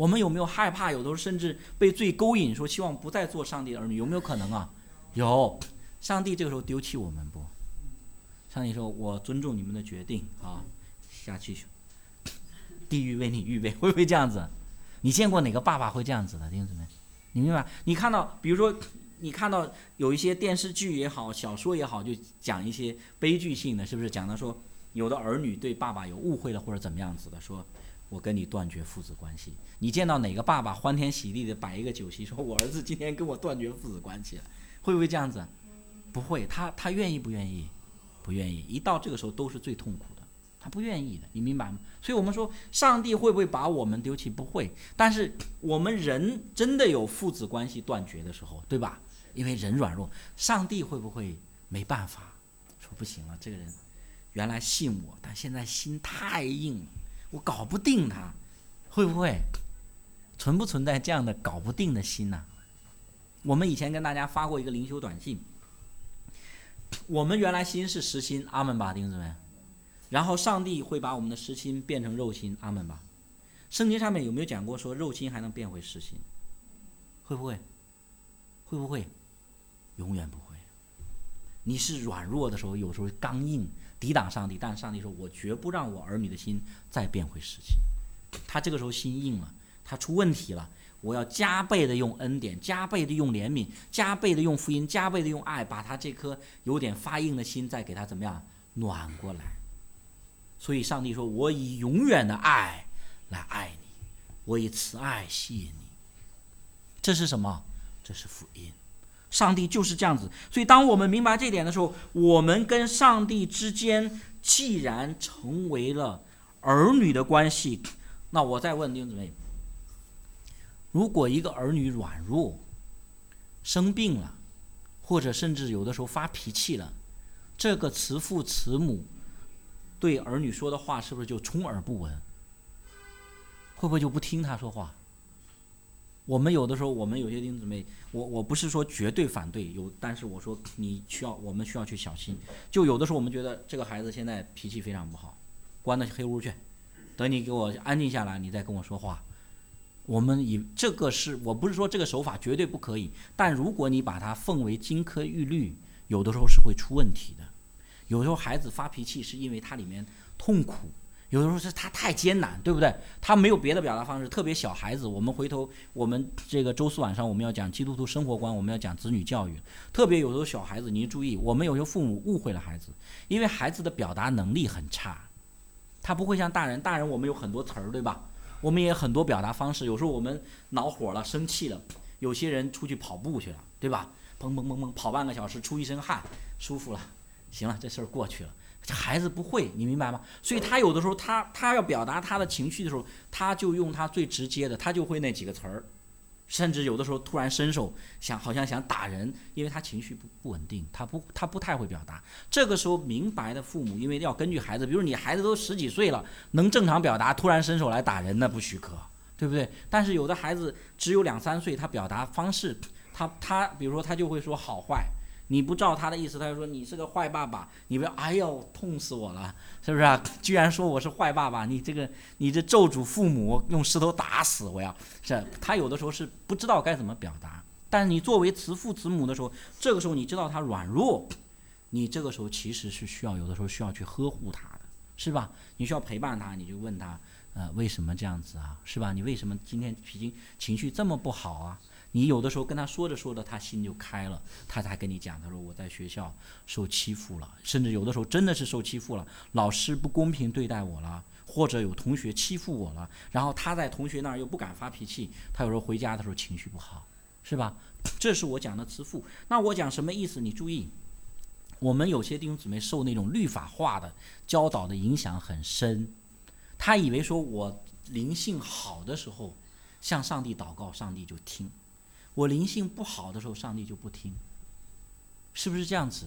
[SPEAKER 1] 我们有没有害怕？有的时候甚至被罪勾引，说希望不再做上帝的儿女，有没有可能啊？有。上帝这个时候丢弃我们不？上帝说：“我尊重你们的决定啊，下去，地狱为你预备。”会不会这样子？你见过哪个爸爸会这样子的？弟兄姊妹，你明白？你看到，比如说，你看到有一些电视剧也好，小说也好，就讲一些悲剧性的，是不是？讲到说，有的儿女对爸爸有误会了，或者怎么样子的，说我跟你断绝父子关系。你见到哪个爸爸欢天喜地的摆一个酒席，说我儿子今天跟我断绝父子关系了，会不会这样子？不会，他愿意不愿意？不愿意。一到这个时候都是最痛苦的，他不愿意的，你明白吗？所以我们说，上帝会不会把我们丢弃？不会。但是我们人真的有父子关系断绝的时候，对吧？因为人软弱，上帝会不会没办法？说不行了，这个人原来信我，但现在心太硬了，我搞不定他，会不会？存不存在这样的搞不定的心呢？我们以前跟大家发过一个灵修短信，我们原来心是实心，阿门吧，弟兄姊妹。然后上帝会把我们的实心变成肉心，阿门吧。圣经上面有没有讲过说肉心还能变回实心？会不会？会不会？永远不会。你是软弱的时候，有时候刚硬抵挡上帝，但上帝说我绝不让我儿女的心再变回实心。他这个时候心硬了，他出问题了，我要加倍的用恩典，加倍的用怜悯，加倍的用福音，加倍的用爱，把他这颗有点发硬的心再给他怎么样暖过来。所以上帝说，我以永远的爱来爱你，我以慈爱吸引你。这是什么？这是福音。上帝就是这样子。所以当我们明白这点的时候，我们跟上帝之间既然成为了儿女的关系，那我再问弟兄姊妹，如果一个儿女软弱、生病了，或者甚至有的时候发脾气了，这个慈父慈母对儿女说的话是不是就充耳不闻？会不会就不听他说话？我们有的时候，我们有些弟兄姊妹，我不是说绝对反对，但是我说我们需要去小心。就有的时候我们觉得这个孩子现在脾气非常不好，关到黑屋去，等你给我安静下来，你再跟我说话。我们这个是我不是说这个手法绝对不可以，但如果你把它奉为金科玉律，有的时候是会出问题的。有时候孩子发脾气是因为他里面痛苦，有的时候是他太艰难，对不对？他没有别的表达方式。特别小孩子，我们回头我们这个周四晚上我们要讲基督徒生活观，我们要讲子女教育。特别有时候小孩子，你注意，我们有些父母误会了孩子，因为孩子的表达能力很差，他不会像大人我们有很多词儿，对吧？我们也有很多表达方式。有时候我们恼火了、生气了，有些人出去跑步去了，对吧？砰砰砰砰跑半个小时，出一身汗，舒服了，行了，这事儿过去了。这孩子不会，你明白吗？所以他有的时候他要表达他的情绪的时候，他就用他最直接的，他就会那几个词儿，甚至有的时候突然伸手好像想打人，因为他情绪不稳定，他不太会表达。这个时候明白的父母，因为要根据孩子，比如你孩子都10几岁了，能正常表达，突然伸手来打人那不许可，对不对？但是有的孩子只有2、3岁，他表达方式，他比如说他就会说好坏。你不照他的意思，他就说你是个坏爸爸，你不要，哎呦，痛死我了，是不是啊？居然说我是坏爸爸，你这咒诅父母，用石头打死我呀！是他有的时候是不知道该怎么表达，但是你作为慈父慈母的时候，这个时候你知道他软弱，你这个时候其实是有的时候需要去呵护他的，是吧？你需要陪伴他，你就问他，为什么这样子啊？是吧？你为什么今天情绪这么不好啊？你有的时候跟他说着说着，他心就开了，他才跟你讲，他说我在学校受欺负了，甚至有的时候真的是受欺负了，老师不公平对待我了，或者有同学欺负我了，然后他在同学那儿又不敢发脾气，他有时候回家的时候情绪不好，是吧？这是我讲的慈父。那我讲什么意思？你注意，我们有些弟兄姊妹受那种律法化的教导的影响很深，他以为说我灵性好的时候向上帝祷告，上帝就听。我灵性不好的时候，上帝就不听，是不是这样子？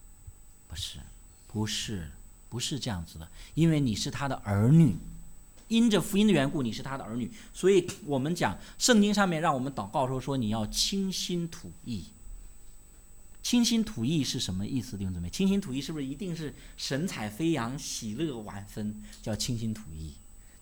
[SPEAKER 1] 不是这样子的，因为你是他的儿女，因着福音的缘故，你是他的儿女，所以我们讲圣经上面让我们祷告的时候说你要倾心吐意。倾心吐意是什么意思？弟兄姊妹，倾心吐意是不是一定是神采飞扬、喜乐万分，叫倾心吐意？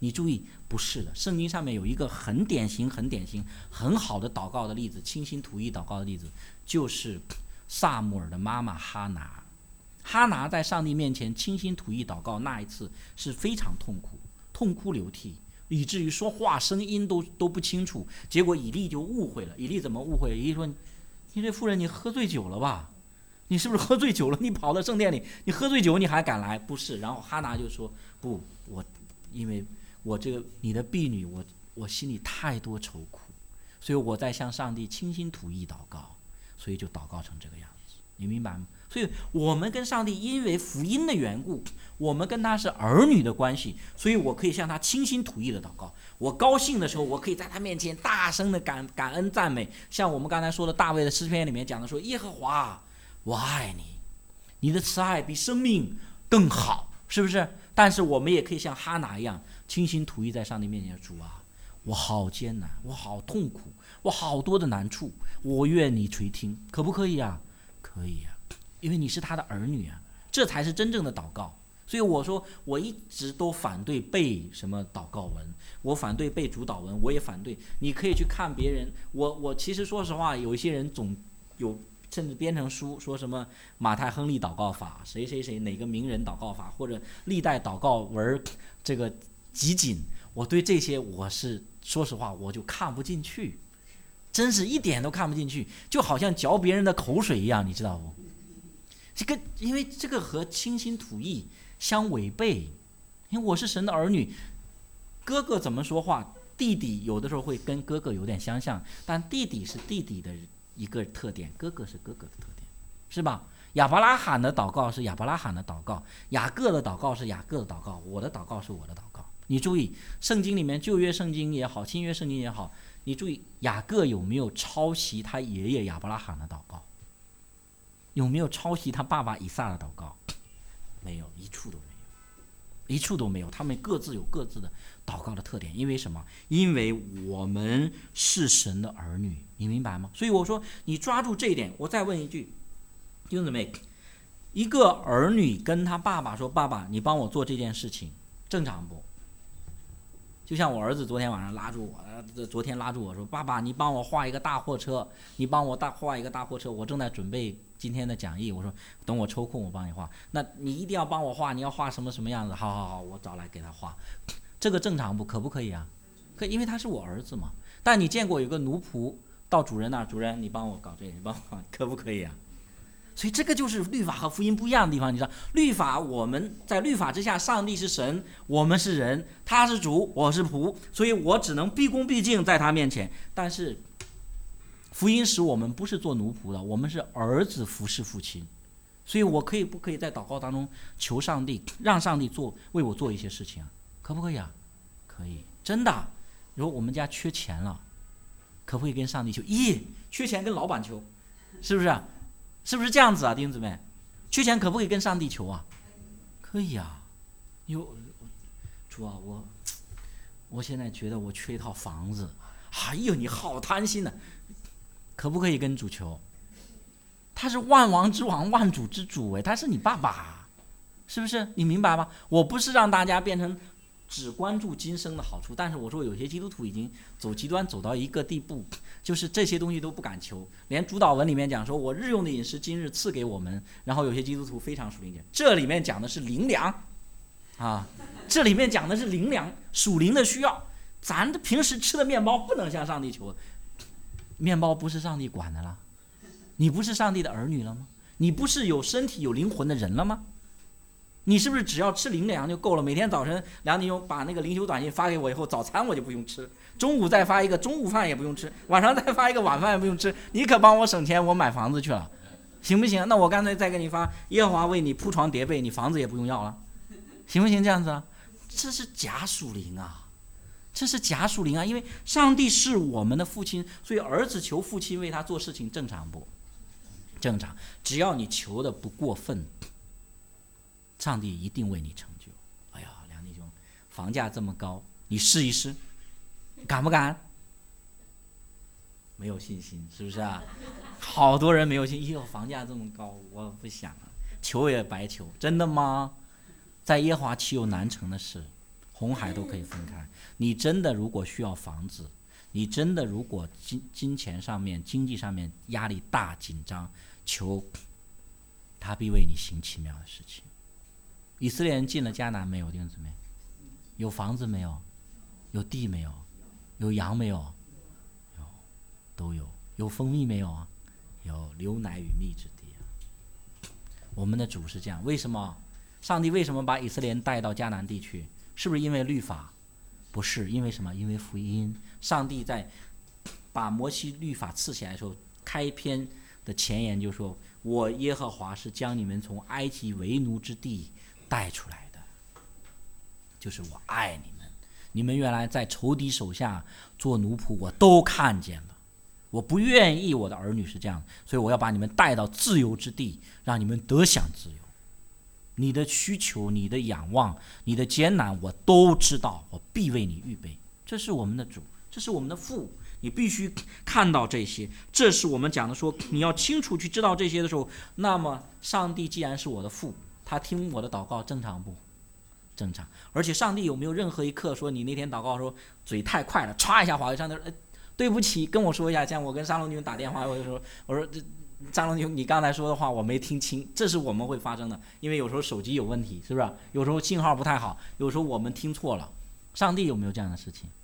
[SPEAKER 3] 你注意，不是的，圣经上面有一个很典型、很好的祷告的例子，倾心吐意祷告的例子，就是撒母耳的妈妈哈拿。哈拿在上帝面前倾心吐意祷告那一次是非常痛苦，痛哭流涕，以至于说话声音都不清楚。结果以利就误会了。以利怎么误会了？以利说：“你这妇人，你喝醉酒了吧？你是不是喝醉酒了？你跑到圣殿里，你喝醉酒你还敢来？不是。”然后哈拿就说：“不，因为我这个你的婢女，我心里太多愁苦，所以我在向上帝倾心吐意祷告，所以就祷告成这个样子。你明白吗？所以我们跟上帝因为福音的缘故，我们跟他是儿女的关系，所以我可以向他倾心吐意的祷告。我高兴的时候，我可以在他面前大声的感恩赞美，像我们刚才说的大卫的诗篇里面讲的说：耶和华，我爱你，你的慈爱比生命更好，是不是？但是我们也可以像哈拿一样倾心吐意在上帝面前，主啊，我好艰难，我好痛苦，我好多的难处，我愿你垂听，可不可以啊？可以啊，因为你是他的儿女啊，这才是真正的祷告。所以我说我一直都反对背什么祷告文，我反对背主祷文，我也反对。你可以去看别人，我其实说实话，有一些人总有甚至编成书，说什么马太亨利祷告法，谁哪个名人祷告法，或者历代祷告文这个集锦，我对这些我是说实话我就看不进去，真是一点都看不进去，就好像嚼别人的口水一样，你知道不？因为这个和倾心吐意相违背。因为我是神的儿女，哥哥怎么说话，弟弟有的时候会跟哥哥有点相像，但弟弟是弟弟的一个特点，哥哥是哥哥的特点，是吧？亚伯拉罕的祷告是亚伯拉罕的祷告，雅各的祷告是雅各的祷告，我的祷告是我的祷告。你注意，圣经里面旧约圣经也好，新约圣经也好，你注意雅各有没有抄袭他爷爷亚伯拉罕的祷告？有没有抄袭他爸爸以撒的祷告？没有，一处都没有。他们各自有各自的祷告的特点。因为什么？因为我们是神的儿女，你明白吗？所以我说你抓住这一点。我再问一句，弟兄姊妹，一个儿女跟他爸爸说：爸爸，你帮我做这件事情，正常不？就像我儿子昨天拉住我说：爸爸，你帮我画一个大货车，画一个大货车，我正在准备今天的讲义。我说等我抽空我帮你画，那你一定要帮我画，你要画什么样子？好，我找来给他画。这个正常不？可不可以啊？可以，因为他是我儿子嘛。但你见过有个奴仆到主人那儿，主人你帮我搞这个，你帮我搞，可不可以啊？所以这个就是律法和福音不一样的地方。你知道，律法我们在律法之下，上帝是神，我们是人，他是主，我是仆，所以我只能毕恭毕敬在他面前。但是福音使我们不是做奴仆的，我们是儿子服侍父亲。所以我不可以在祷告当中求上帝，让上帝为我做一些事情啊？可不可以啊？可以，真的。如果我们家缺钱了，可不可以跟上帝求？缺钱跟老板求，是不是啊？是不是这样子啊，弟兄姊妹？缺钱可不可以跟上帝求啊？可以啊。主啊，我现在觉得我缺一套房子。哎呦，你好贪心啊！可不可以跟主求？他是万王之王，万主之主，他是你爸爸，是不是？你明白吗？我不是让大家变成只关注今生的好处，但是我说有些基督徒已经走极端，走到一个地步，就是这些东西都不敢求，连主祷文里面讲说我日用的饮食今日赐给我们，然后有些基督徒非常属灵讲，这里面讲的是灵粮啊，这里面讲的是灵粮，属灵的需要，咱平时吃的面包不能向上帝求，面包不是上帝管的了，你不是上帝的儿女了吗？你不是有身体有灵魂的人了吗？你是不是只要吃灵粮就够了？每天早晨梁弟兄把那个灵修短信发给我以后，早餐我就不用吃，中午再发一个中午饭也不用吃，晚上再发一个晚饭也不用吃，你可帮我省钱，我买房子去了，行不行？那我干脆再给你发耶和华为你铺床叠被，你房子也不用要了，行不行？这样子啊？这是假属灵啊，这是假属灵啊！因为上帝是我们的父亲，所以儿子求父亲为他做事情正常不？正常，只要你求的不过分，上帝一定为你成就。哎呀，梁弟兄，房价这么高，你试一试，敢不敢？没有信心，是不是啊？好多人没有信心，房价这么高，我不想了，求也白求，真的吗？在耶和华岂有难成的事？ 红海都可以分开。你真的如果需要房子，你真的如果金钱上面、经济上面压力大、紧张，求他必为你行奇妙的事情。以色列人进了迦南没有？弟兄姊妹，有房子没有？有地没有？有羊没有？有，都有。有蜂蜜没有啊？有，流奶与蜜之地。我们的主是这样。为什么上帝为什么把以色列人带到迦南地区？是不是因为律法？不是，因为什么？因为福音。上帝在把摩西律法赐起来的时候，开篇的前言就说：我耶和华是将你们从埃及为奴之地带出来的，就是我爱你们。你们原来在仇敌手下做奴仆，我都看见了。我不愿意我的儿女是这样，所以我要把你们带到自由之地，让你们得享自由。你的需求、你的仰望、你的艰难，我都知道，我必为你预备。这是我们的主，这是我们的父，你必须看到这些。这是我们讲的说，你要清楚去知道这些的时候，那么上帝既然是我的父，他听我的祷告正常不？正常。而且上帝有没有任何一刻说你那天祷告说嘴太快了，歘一下划在上头，对不起，跟我说一下。像我跟沙龙女打电话，我说这张龙你刚才说的话我没听清，这是我们会发生的，因为有时候手机有问题，是不是？有时候信号不太好，有时候我们听错了。上帝有没有这样的事情？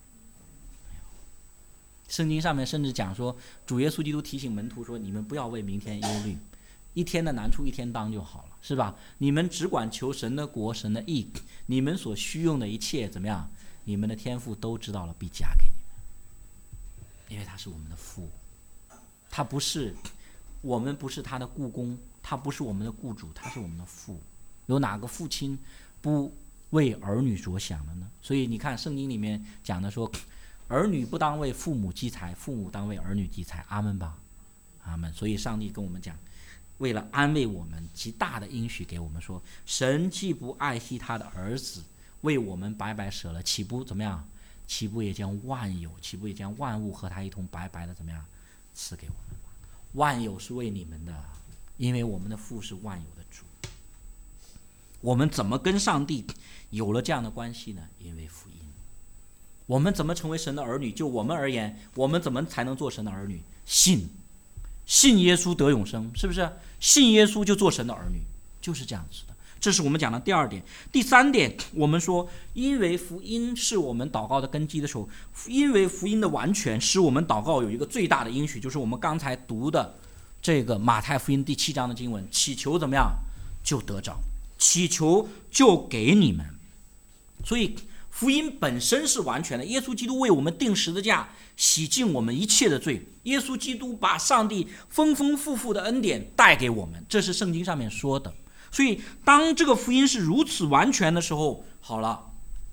[SPEAKER 3] 圣经上面甚至讲说，主耶稣基督提醒门徒说，你们不要为明天忧虑，一天的难处一天当就好了，是吧？你们只管求神的国、神的义，你们所需用的一切怎么样？你们的天父都知道了，必加给你们，因为他是我们的父，他不是。我们不是他的雇工，他不是我们的雇主，他是我们的父。有哪个父亲不为儿女着想的呢？所以你看圣经里面讲的说，儿女不当为父母积财，父母当为儿女积财。阿们吧，阿们。所以上帝跟我们讲，为了安慰我们，极大的应许给我们说，神既不爱惜他的儿子，为我们白白舍了，岂不怎么样？岂不也将万有，岂不也将万物和他一同白白的怎么样赐给我们？万有是为你们的，因为我们的父是万有的主。我们怎么跟上帝有了这样的关系呢？因为福音。我们怎么成为神的儿女？就我们而言，我们怎么才能做神的儿女？信耶稣得永生，是不是？信耶稣就做神的儿女，就是这样子的。这是我们讲的第二点。第三点，我们说，因为福音是我们祷告的根基的时候，因为福音的完全使我们祷告有一个最大的应许，就是我们刚才读的这个马太福音第7章的经文，祈求怎么样就得着，祈求就给你们。所以福音本身是完全的，耶稣基督为我们钉十字架，洗净我们一切的罪，耶稣基督把上帝丰丰富富的恩典带给我们，这是圣经上面说的。所以当这个福音是如此完全的时候，好了，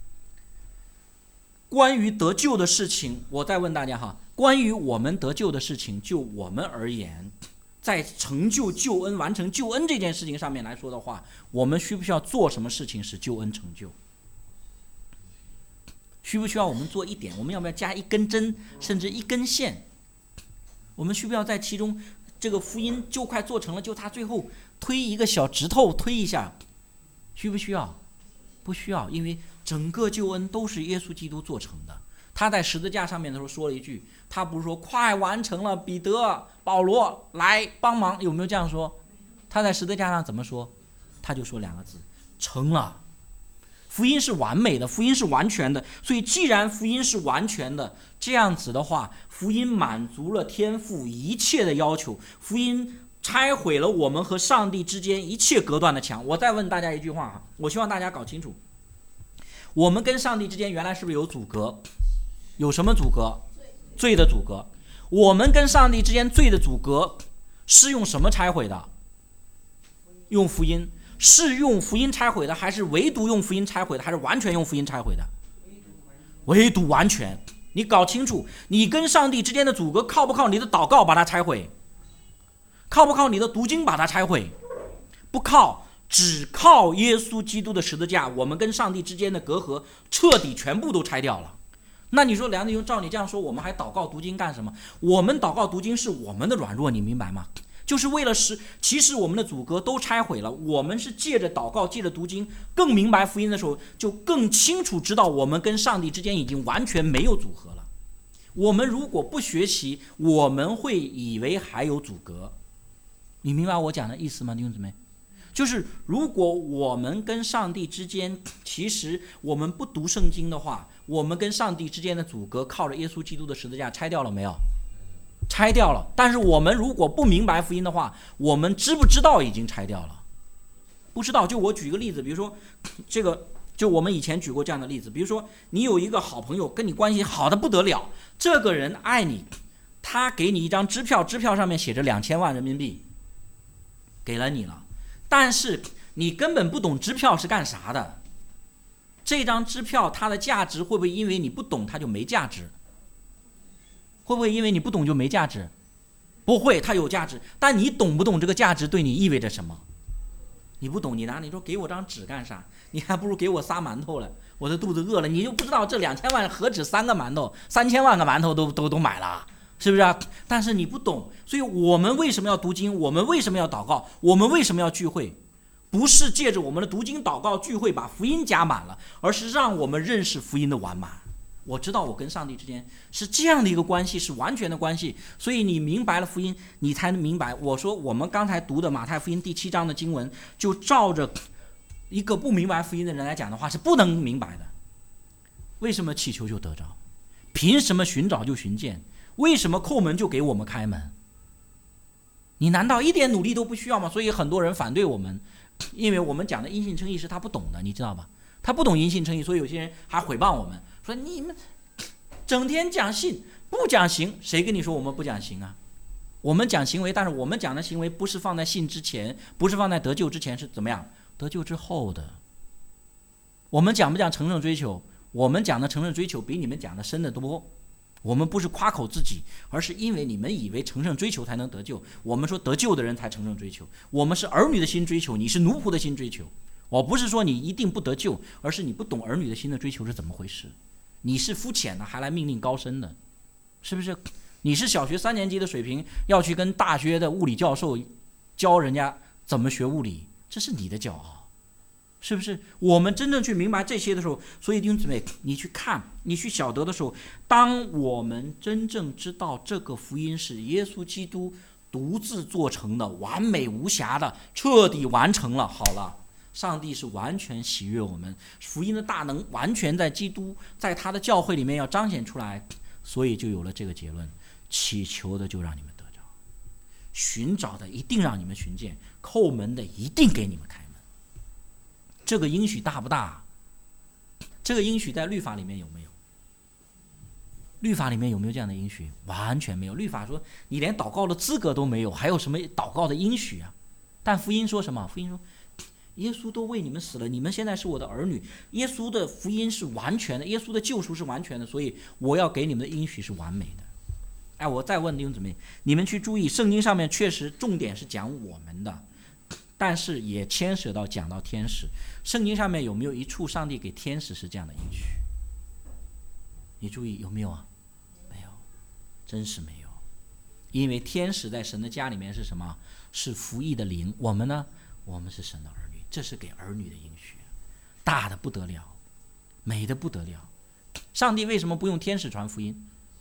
[SPEAKER 3] 关于得救的事情，我再问大家哈，关于我们得救的事情，就我们而言，在成就救恩、完成救恩这件事情上面来说的话，我们需不需要做什么事情使救恩成就？需不需要我们做一点？我们要不要加一根针，甚至一根线？我们需不需要在其中这个福音就快做成了，就他最后推一个小指头推一下，需不需要？不需要，因为整个救恩都是耶稣基督做成的。他在十字架上面的时候说了一句，他不是说快完成了，彼得、保罗来帮忙，有没有这样说？他在十字架上怎么说？他就说2个字，成了。福音是完美的，福音是完全的，所以既然福音是完全的，这样子的话，福音满足了天父一切的要求，福音拆毁了我们和上帝之间一切隔断的墙。我再问大家一句话哈，我希望大家搞清楚，我们跟上帝之间原来是不是有阻隔？有什么阻隔？罪的阻隔。我们跟上帝之间罪的阻隔是用什么拆毁的？用福音。是用福音拆毁的，还是唯独用福音拆毁的，还是完全用福音拆毁的？唯独完全。你搞清楚，你跟上帝之间的阻隔靠不靠你的祷告把它拆毁？靠不靠你的读经把它拆毁？不靠，只靠耶稣基督的十字架，我们跟上帝之间的隔阂彻底全部都拆掉了。那你说梁弟兄，照你这样说，我们还祷告读经干什么？我们祷告读经是我们的软弱，你明白吗？ 就是为了其实我们的阻隔都拆毁了，我们是借着祷告，借着读经，更明白福音的时候，就更清楚知道我们跟上帝之间已经完全没有阻隔了。我们如果不学习，我们会以为还有阻隔。你明白我讲的意思吗，弟兄姊妹？就是如果我们跟上帝之间，其实我们不读圣经的话，我们跟上帝之间的阻隔靠着耶稣基督的十字架拆掉了没有？拆掉了。但是我们如果不明白福音的话，我们知不知道已经拆掉了？不知道。就我举个例子，比如说这个，就我们以前举过这样的例子，比如说你有一个好朋友，跟你关系好的不得了，这个人爱你，他给你一张支票，支票上面写着2000万人民币，给了你了，但是你根本不懂支票是干啥的。这张支票它的价值会不会因为你不懂它就没价值？会不会因为你不懂就没价值？不会，它有价值。但你懂不懂这个价值对你意味着什么？你不懂，你说给我张纸干啥？你还不如给我仨馒头了，我的肚子饿了。你就不知道这2000万何止3个馒头，3000万个馒头都买了，是不是啊？但是你不懂，所以我们为什么要读经？我们为什么要祷告？我们为什么要聚会？不是借着我们的读经、祷告、聚会把福音加满了，而是让我们认识福音的完满。我知道我跟上帝之间是这样的一个关系，是完全的关系。所以你明白了福音，你才能明白。我说我们刚才读的马太福音第7章的经文，就照着一个不明白福音的人来讲的话，是不能明白的。为什么祈求就得着？凭什么寻找就寻见？为什么叩门就给我们开门？你难道一点努力都不需要吗？所以很多人反对我们，因为我们讲的因信称义是他不懂的，你知道吧？他不懂因信称义，所以有些人还诽谤我们，说你们整天讲信不讲行。谁跟你说我们不讲行啊？我们讲行为，但是我们讲的行为不是放在信之前，不是放在得救之前，是怎么样？得救之后的。我们讲不讲成圣追求？我们讲的成圣追求比你们讲的深得多。我们不是夸口自己，而是因为你们以为成圣追求才能得救，我们说得救的人才成圣追求。我们是儿女的心追求，你是奴仆的心追求。我不是说你一定不得救，而是你不懂儿女的心的追求是怎么回事。你是肤浅的，还来命令高深的，是不是？你是小学3年级的水平，要去跟大学的物理教授教人家怎么学物理，这是你的骄傲，是不是？我们真正去明白这些的时候，所以弟兄姊妹，你去看，你去晓得的时候，当我们真正知道这个福音是耶稣基督独自做成的，完美无瑕的，彻底完成了，好了。上帝是完全喜悦我们，福音的大能完全在基督，在他的教会里面要彰显出来，所以就有了这个结论：祈求的就让你们得着，寻找的一定让你们寻见，叩门的一定给你们开门。这个应许大不大？这个应许在律法里面有没有？律法里面有没有这样的应许？完全没有。律法说你连祷告的资格都没有，还有什么祷告的应许啊？但福音说什么？福音说耶稣都为你们死了，你们现在是我的儿女。耶稣的福音是完全的，耶稣的救赎是完全的，所以我要给你们的应许是完美的。哎，我再问弟兄姊妹，你们去注意，圣经上面确实重点是讲我们的，但是也牵扯到讲到天使。圣经上面有没有一处上帝给天使是这样的应许？你注意有没有啊？没有，真是没有。因为天使在神的家里面是什么？是服役的灵。我们呢？我们是神的儿女，这是给儿女的应许，大的不得了，美的不得了。上帝为什么不用天使传福音？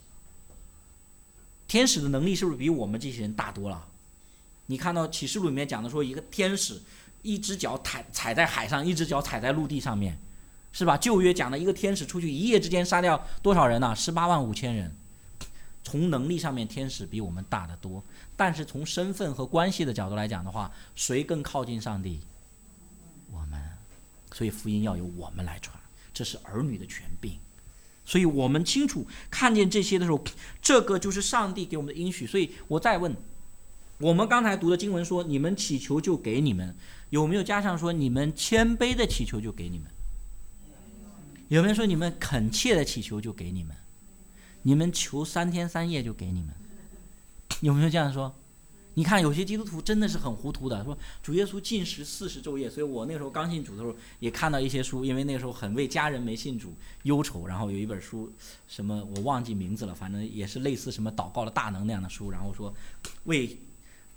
[SPEAKER 3] 天使的能力是不是比我们这些人大多了？你看到启示录里面讲的说，一个天使一只脚踩在海上，一只脚踩在陆地上面，是吧？旧约讲的一个天使出去一夜之间杀掉多少人呢？185000人。从能力上面天使比我们大得多，但是从身份和关系的角度来讲的话，谁更靠近上帝？我们。所以福音要由我们来传，这是儿女的权柄。所以我们清楚看见这些的时候，这个就是上帝给我们的应许。所以我再问，我们刚才读的经文说你们祈求就给你们，有没有加上说你们谦卑的祈求就给你们？有没有说你们恳切的祈求就给你们？你们求3天3夜就给你们？有没有这样说？你看有些基督徒真的是很糊涂的，说主耶稣禁食40昼夜。所以我那时候刚信主的时候也看到一些书，因为那个时候很为家人没信主忧愁，然后有一本书什么我忘记名字了，反正也是类似什么祷告的大能那样的书，然后说为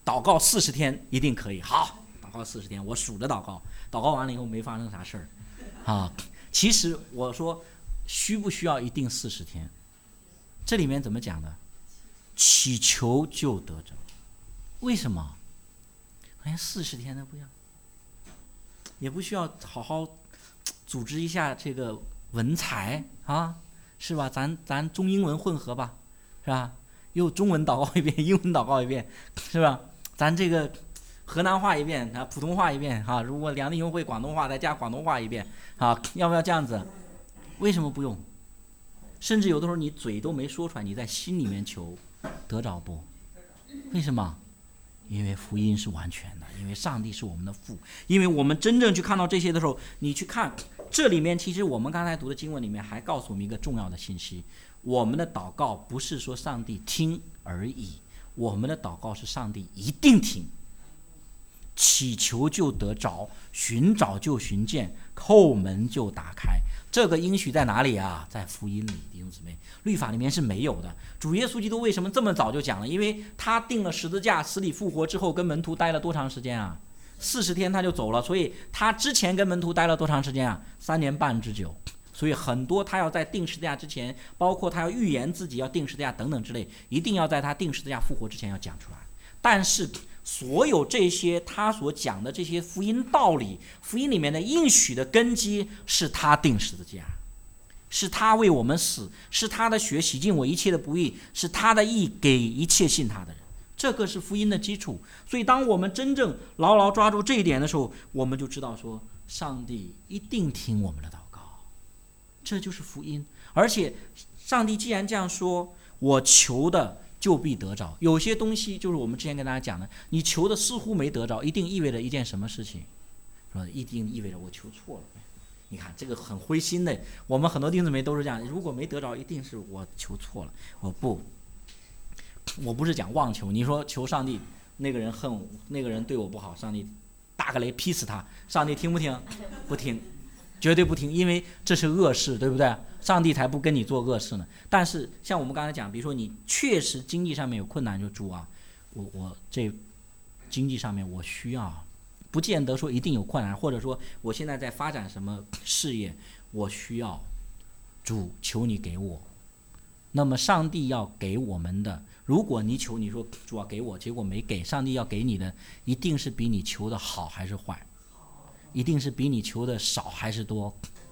[SPEAKER 3] 祷告40天一定可以。好，祷告40天，我数着祷告，祷告完了以后没发生啥事儿啊。其实我说需不需要一定40天？这里面怎么讲的？祈求就得着。为什么？好像40天的不要，也不需要好好组织一下这个文采啊，是吧？咱中英文混合吧，是吧？又中文祷告一遍，英文祷告一遍，是吧？咱这个河南话一遍啊，普通话一遍啊。如果梁弟兄会广东话，再加广东话一遍啊，要不要这样子？为什么不用？甚至有的时候你嘴都没说出来，你在心里面求，得着不？为什么？因为福音是完全的，因为上帝是我们的父。因为我们真正去看到这些的时候，你去看这里面，其实我们刚才读的经文里面还告诉我们一个重要的信息：我们的祷告不是说上帝听而已，我们的祷告是上帝一定听。祈求就得着，寻找就寻见，叩门就打开。这个应许在哪里啊？在福音里，弟兄姊妹，律法里面是没有的。主耶稣基督为什么这么早就讲了？因为他定了十字架，死里复活之后，跟门徒待了多长时间啊？40天他就走了，所以他之前跟门徒待了多长时间啊？3年半之久。所以很多他要在定十字架之前，包括他要预言自己要定十字架等等之类，一定要在他定十字架复活之前要讲出来。但是所有这些他所讲的这些福音道理，福音里面的应许的根基是他定十字架，是他为我们死，是他的血洗净我一切的不义，是他的义给一切信他的人。这个是福音的基础。所以当我们真正牢牢抓住这一点的时候，我们就知道说上帝一定听我们的祷告，这就是福音。而且上帝既然这样说，我求的就必得着。有些东西就是我们之前跟大家讲的，你求的似乎没得着，一定意味着一件什么事情？说一定意味着我求错了。你看这个很灰心的，我们很多弟兄姊妹都是这样，如果没得着，一定是我求错了。我不是讲妄求，你说求上帝那个人恨我，那个人对我不好，上帝打个雷劈死他，上帝听不听？不听，绝对不听，因为这是恶事，对不对？上帝才不跟你做恶事呢。但是像我们刚才讲，比如说你确实经济上面有困难，就主啊，我这经济上面我需要，不见得说一定有困难，或者说我现在在发展什么事业，我需要，主求你给我。那么上帝要给我们的，如果你求你说主啊给我，结果没给，上帝要给你的一定是比你求的好还是坏？一定是比你求的少还是多？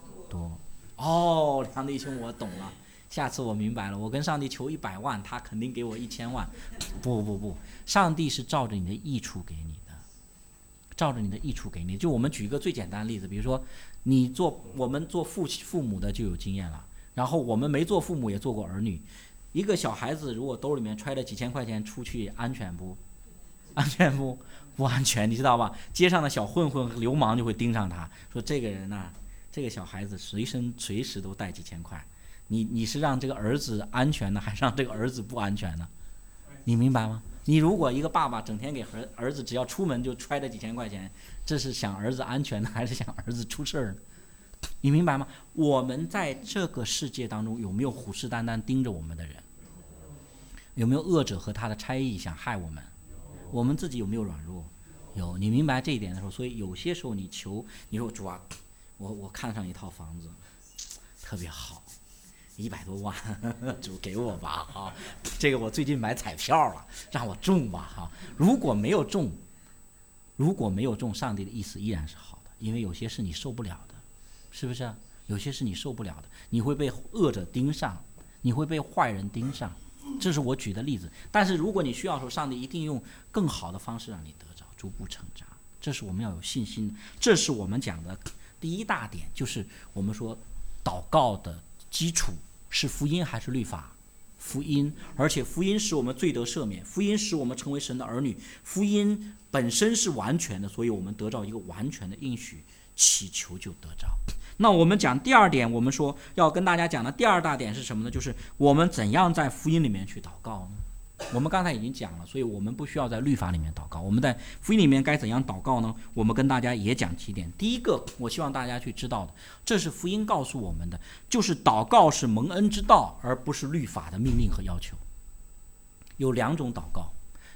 [SPEAKER 3] 哦，梁弟兄我懂了，下次我明白了，我跟上帝求100万，他肯定给我1000万。不，上帝是照着你的益处给你的，照着你的益处给你。就我们举一个最简单的例子，比如说我们做父母的就有经验了，然后我们没做父母也做过儿女。一个小孩子如果兜里面揣了几千块钱出去，安全不？安全不安全，你知道吧？街上的小混混流氓就会盯上他，说这个人啊，这个小孩子随时都带几千块，你是让这个儿子安全呢，还是让这个儿子不安全呢？你明白吗？你如果一个爸爸整天给儿子只要出门就揣着几千块钱，这是想儿子安全呢，还是想儿子出事儿呢？你明白吗？我们在这个世界当中有没有虎视眈眈盯着我们的人？有没有恶者和他的差役想害我们？我们自己有没有软弱？有。你明白这一点的时候，所以有些时候你求，你说主啊，我看上一套房子，特别好，100多万，主给我吧啊！这个我最近买彩票了，让我中吧哈！如果没有中，上帝的意思依然是好的，因为有些是你受不了的，是不是？有些是你受不了的，你会被恶者盯上，你会被坏人盯上。这是我举的例子。但是如果你需要的时候，上帝一定用更好的方式让你得着，逐步成长。这是我们要有信心的。这是我们讲的第一大点，就是我们说祷告的基础是福音还是律法？福音，而且福音使我们罪得赦免，福音使我们成为神的儿女，福音本身是完全的，所以我们得到一个完全的应许，祈求就得着。那我们讲第二点，我们说要跟大家讲的第二大点是什么呢？就是我们怎样在福音里面去祷告呢？我们刚才已经讲了，所以我们不需要在律法里面祷告。我们在福音里面该怎样祷告呢？我们跟大家也讲几点。第一个，我希望大家去知道的，这是福音告诉我们的，就是祷告是蒙恩之道，而不是律法的命令和要求。有2种祷告，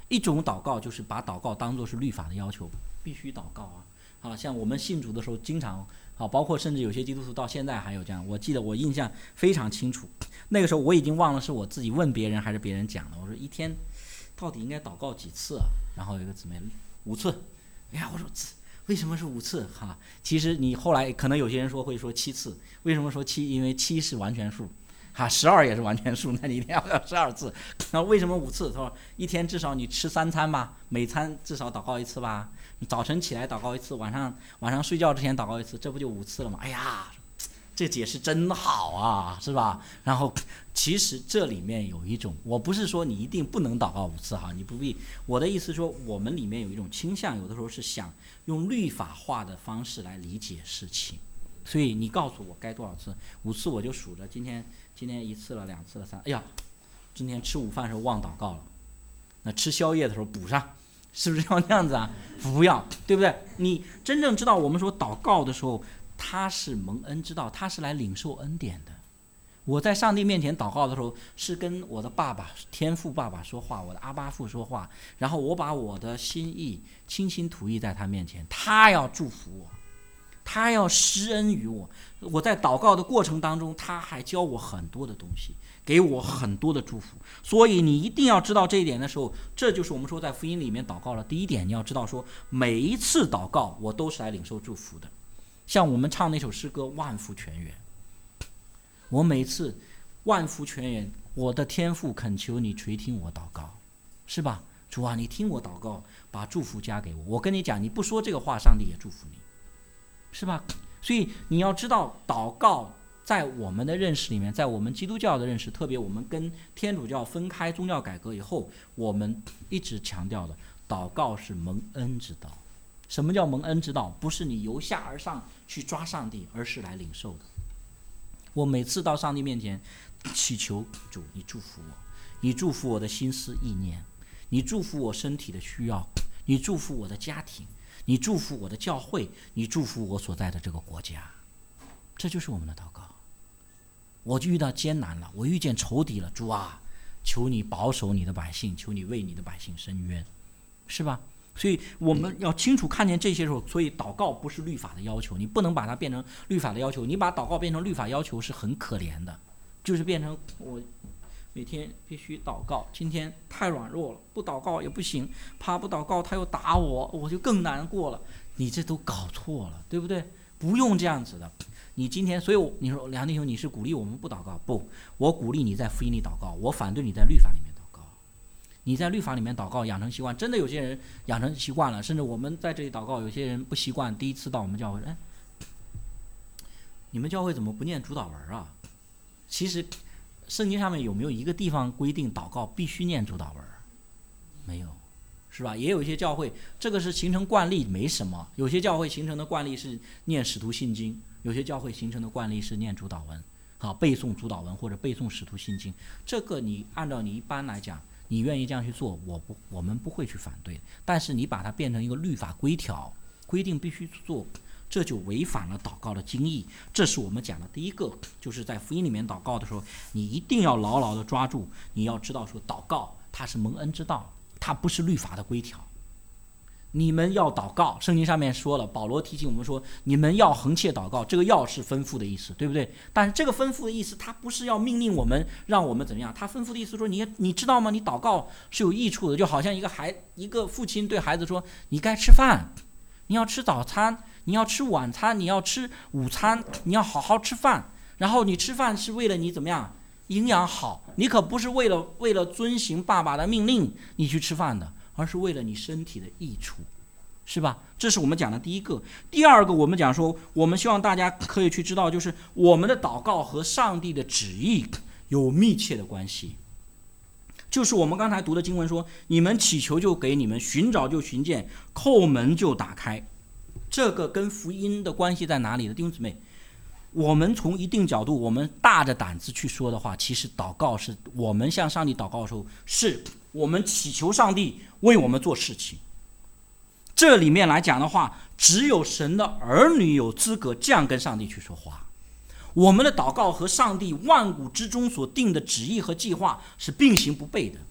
[SPEAKER 3] 一种祷告就是把祷告当作是律法的要求，必须祷告啊！像我们信主的时候，经常包括甚至有些基督徒到现在还有这样。我记得我印象非常清楚，那个时候我已经忘了是我自己问别人还是别人讲的。我说一天到底应该祷告几次啊？然后有一个姊妹5次。哎呀，我说为什么是5次哈？其实你后来可能有些人会说7次，为什么说7？因为7是完全数。12也是完全数，那你一天要12次。那为什么5次？他说一天至少你吃3餐吧，每餐至少祷告1次吧。你早晨起来祷告1次，晚上睡觉之前祷告1次，这不就5次了吗？哎呀，这解释真好啊，是吧？然后其实这里面有一种，我不是说你一定不能祷告5次哈，你不必。我的意思说，我们里面有一种倾向，有的时候是想用律法化的方式来理解事情。所以你告诉我该多少次？5次我就数着，今天1次了，2次了，3。哎呀，今天吃午饭的时候忘祷告了，那吃宵夜的时候补上，是不是要那样子啊？不要，对不对？你真正知道我们说祷告的时候，他是蒙恩之道，他是来领受恩典的。我在上帝面前祷告的时候，是跟我的爸爸天父爸爸说话，我的阿爸父说话，然后我把我的心意倾心吐意在他面前，他要祝福我，他要施恩于我。我在祷告的过程当中，他还教我很多的东西，给我很多的祝福。所以你一定要知道这一点的时候，这就是我们说在福音里面祷告了第一点，你要知道说每一次祷告我都是来领受祝福的。像我们唱那首诗歌万福全源，我每次万福全源，我的天父恳求你垂听我祷告，是吧？主啊，你听我祷告，把祝福加给我。我跟你讲，你不说这个话，上帝也祝福你，是吧？所以你要知道，祷告在我们的认识里面，在我们基督教的认识，特别我们跟天主教分开宗教改革以后，我们一直强调的，祷告是蒙恩之道。什么叫蒙恩之道？不是你由下而上去抓上帝，而是来领受的。我每次到上帝面前祈求主，你祝福我，你祝福我的心思意念，你祝福我身体的需要，你祝福我的家庭，你祝福我的教会，你祝福我所在的这个国家。这就是我们的祷告。我就遇到艰难了，我遇见仇敌了，主啊，求你保守你的百姓，求你为你的百姓伸冤，是吧？所以我们要清楚看见这些时候，所以祷告不是律法的要求，你不能把它变成律法的要求。你把祷告变成律法要求是很可怜的，就是变成我每天必须祷告，今天太软弱了，不祷告也不行，怕不祷告他又打我，我就更难过了。你这都搞错了，对不对？不用这样子的。你今天，所以你说梁弟兄，你是鼓励我们不祷告？不，我鼓励你在福音里祷告，我反对你在律法里面祷告。你在律法里面祷告养成习惯，真的有些人养成习惯了，甚至我们在这里祷告，有些人不习惯，第一次到我们教会，你们教会怎么不念主祷文啊？其实圣经上面有没有一个地方规定祷告必须念主祷文？没有，是吧？也有一些教会这个是形成惯例，没什么。有些教会形成的惯例是念使徒信经，有些教会形成的惯例是念主祷文，背诵主祷文或者背诵使徒信经。这个你按照你一般来讲，你愿意这样去做，我们不会去反对。但是你把它变成一个律法规条，规定必须做，这就违反了祷告的精义。这是我们讲的第一个，就是在福音里面祷告的时候，你一定要牢牢的抓住，你要知道说祷告它是蒙恩之道，它不是律法的规条。你们要祷告，圣经上面说了，保罗提醒我们说，你们要恒切祷告，这个要是吩咐的意思，对不对？但是这个吩咐的意思，它不是要命令我们，让我们怎么样，他吩咐的意思说，你知道吗？你祷告是有益处的，就好像一个父亲对孩子说，你该吃饭，你要吃早餐，你要吃晚餐，你要吃午餐，你要好好吃饭，然后你吃饭是为了你怎么样营养好，你可不是为了遵行爸爸的命令你去吃饭的，而是为了你身体的益处，是吧？这是我们讲的第一个。第二个，我们讲说，我们希望大家可以去知道，就是我们的祷告和上帝的旨意有密切的关系。就是我们刚才读的经文说，你们祈求就给你们，寻找就寻见，叩门就打开。这个跟福音的关系在哪里呢？弟兄姊妹，我们从一定角度，我们大着胆子去说的话，其实祷告是我们向上帝祷告的时候，是我们祈求上帝为我们做事情。这里面来讲的话，只有神的儿女有资格这样跟上帝去说话。我们的祷告和上帝万古之中所定的旨意和计划是并行不悖的。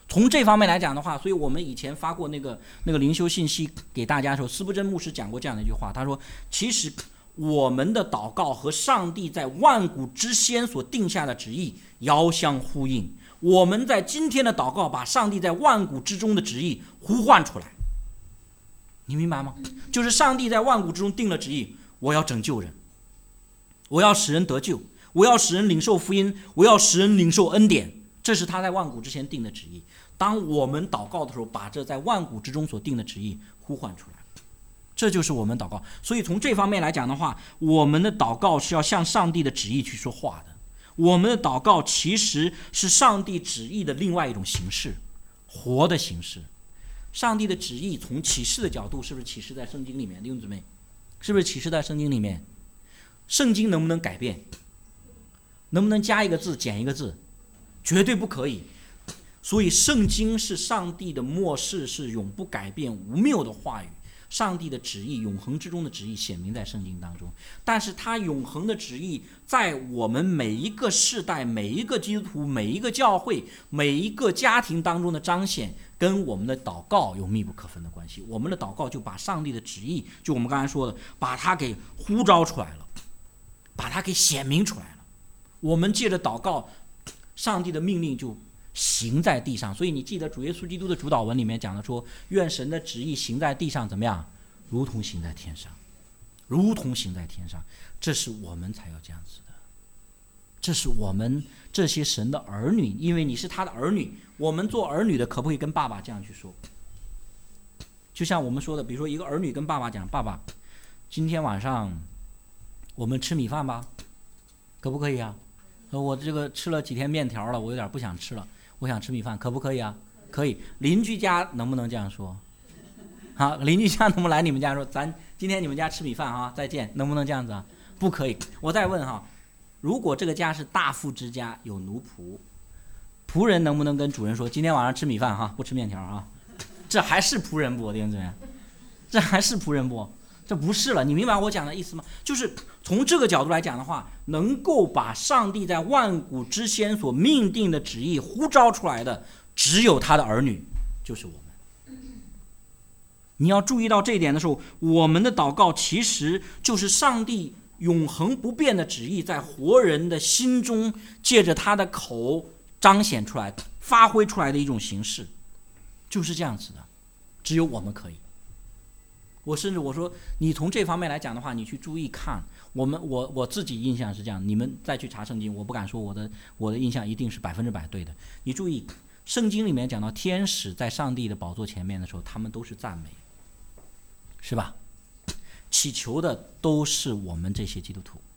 [SPEAKER 3] 从这方面来讲的话，所以我们以前发过那个灵修信息给大家的时候，斯布真牧师讲过这样的一句话，他说其实我们的祷告和上帝在万古之先所定下的旨意遥相呼应，我们在今天的祷告把上帝在万古之中的旨意呼唤出来，你明白吗？就是上帝在万古之中定了旨意，我要拯救人，我要使人得救，我要使人领受福音，我要使人领受恩典，这是他在万古之前定的旨意。当我们祷告的时候，把这在万古之中所定的旨意呼唤出来，这就是我们祷告。所以从这方面来讲的话，我们的祷告是要向上帝的旨意去说话的。我们的祷告其实是上帝旨意的另外一种形式，活的形式。上帝的旨意从启示的角度，是不是启示在圣经里面？弟兄姊妹，是不是启示在圣经里面？圣经能不能改变？能不能加一个字减一个字？绝对不可以。所以圣经是上帝的默示，是永不改变无谬的话语，上帝的旨意，永恒之中的旨意显明在圣经当中。但是他永恒的旨意在我们每一个世代、每一个基督徒、每一个教会、每一个家庭当中的彰显，跟我们的祷告有密不可分的关系。我们的祷告就把上帝的旨意，就我们刚才说的，把它给呼召出来了，把它给显明出来了。我们借着祷告，上帝的命令就行在地上。所以你记得主耶稣基督的主祷文里面讲的说，愿神的旨意行在地上怎么样？如同行在天上，如同行在天上。这是我们才要这样子的，这是我们这些神的儿女，因为你是他的儿女，我们做儿女的可不可以跟爸爸这样去说？就像我们说的，比如说一个儿女跟爸爸讲，爸爸今天晚上我们吃米饭吧，可不可以啊？我这个吃了几天面条了，我有点不想吃了，我想吃米饭，可不可以啊？可以。邻居家能不能这样说？好，邻居家能不能来你们家说，咱今天你们家吃米饭啊，再见，能不能这样子啊？不可以。我再问哈，如果这个家是大富之家，有奴仆，仆人能不能跟主人说，今天晚上吃米饭哈，不吃面条啊？这还是仆人不？弟兄姊妹，这还是仆人不？这不是了，你明白我讲的意思吗？就是从这个角度来讲的话，能够把上帝在万古之先所命定的旨意呼召出来的，只有他的儿女，就是我们。你要注意到这一点的时候，我们的祷告其实就是上帝永恒不变的旨意在活人的心中借着他的口彰显出来、发挥出来的一种形式，就是这样子的，只有我们可以。我甚至我说，你从这方面来讲的话，你去注意看，我自己印象是这样，你们再去查圣经，我不敢说我的印象一定是100%对的。你注意，圣经里面讲到天使在上帝的宝座前面的时候，他们都是赞美，是吧？祈求的都是我们这些基督徒，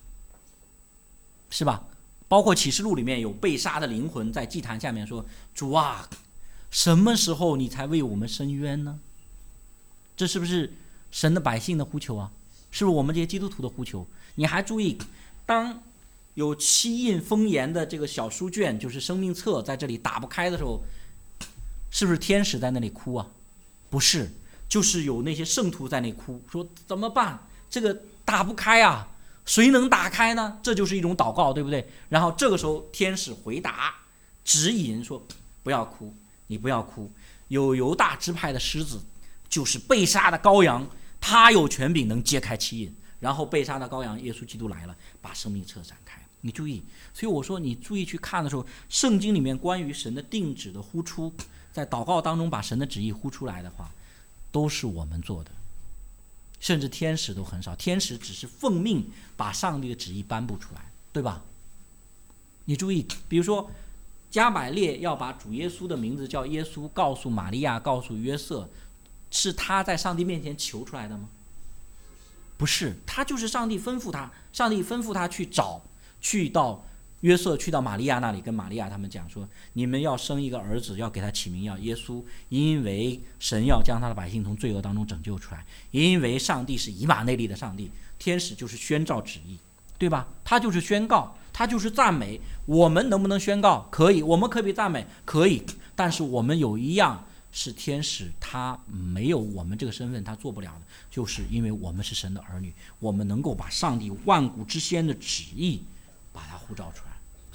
[SPEAKER 3] 是吧？包括启示录里面有被杀的灵魂在祭坛下面说，主啊，什么时候你才为我们伸冤呢？这是不是神的百姓的呼求啊？是不是我们这些基督徒的呼求？你还注意，当有7印封严的这个小书卷，就是生命册，在这里打不开的时候，是不是天使在那里哭啊？不是，就是有那些圣徒在那里哭，说怎么办？这个打不开啊，谁能打开呢？这就是一种祷告，对不对？然后这个时候天使回答指引说，不要哭，你不要哭，有犹大支派的狮子，就是被杀的羔羊，他有权柄能揭开7印，然后被杀的羔羊耶稣基督来了，把生命册展开。你注意，所以我说你注意去看的时候，圣经里面关于神的定旨的呼出，在祷告当中把神的旨意呼出来的话，都是我们做的，甚至天使都很少，天使只是奉命把上帝的旨意颁布出来，对吧？你注意，比如说加百列要把主耶稣的名字叫耶稣告诉玛利亚，告诉约瑟，是他在上帝面前求出来的吗？不是，他就是上帝吩咐他去找，去到约瑟，去到玛利亚那里，跟玛利亚他们讲说，你们要生一个儿子，要给他起名叫耶稣，因为神要将他的百姓从罪恶当中拯救出来，因为上帝是以马内利的上帝，天使就是宣召旨意，对吧？他就是宣告，他就是赞美。我们能不能宣告？可以。我们可以赞美，可以。但是我们有一样是天使他没有我们这个身份他做不了的，就是因为我们是神的儿女，我们能够把上帝万古之先的旨意把它呼召出来。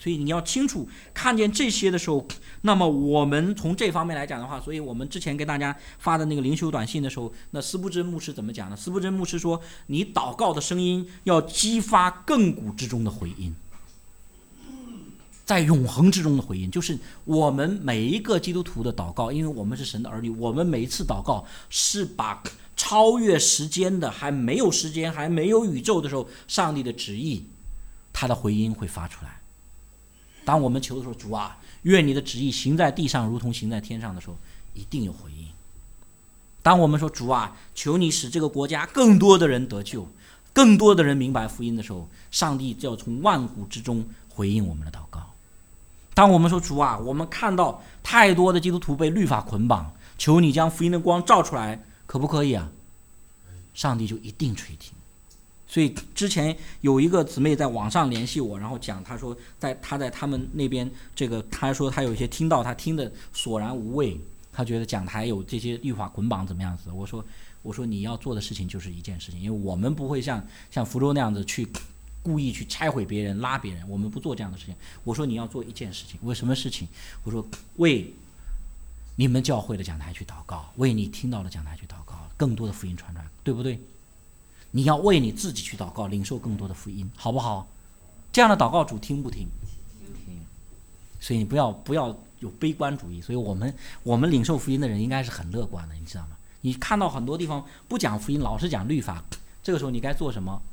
[SPEAKER 3] 所以你要清楚看见这些的时候，那么我们从这方面来讲的话，所以我们之前给大家发的那个灵修短信的时候，那斯布真牧师怎么讲呢？斯布真牧师说，你祷告的声音要激发亘古之中的回音，在永恒之中的回音，就是我们每一个基督徒的祷告，因为我们是神的儿女，我们每一次祷告是把超越时间的，还没有时间还没有宇宙的时候，上帝的旨意他的回音会发出来。当我们求的时候，主啊，愿你的旨意行在地上如同行在天上的时候，一定有回应。当我们说主啊，求你使这个国家更多的人得救，更多的人明白福音的时候，上帝就要从万古之中回应我们的祷告。当我们说主啊，我们看到太多的基督徒被律法捆绑，求你将福音的光照出来，可不可以啊？上帝就一定垂听。所以之前有一个姊妹在网上联系我，然后讲，她说她在他们那边这个，她说她有一些听到，她听得索然无味，她觉得讲台有这些律法捆绑怎么样子。我说你要做的事情就是一件事情，因为我们不会像福州那样子去故意去拆毁别人拉别人，我们不做这样的事情。我说你要做一件事情，为什么事情？我说为你们教会的讲台去祷告，为你听到的讲台去祷告，更多的福音传，对不对？你要为你自己去祷告，领受更多的福音，好不好？这样的祷告主听不听？听。所以你不要有悲观主义。所以我们领受福音的人应该是很乐观的，你知道吗？你看到很多地方不讲福音，老是讲律法，这个时候你该做什么？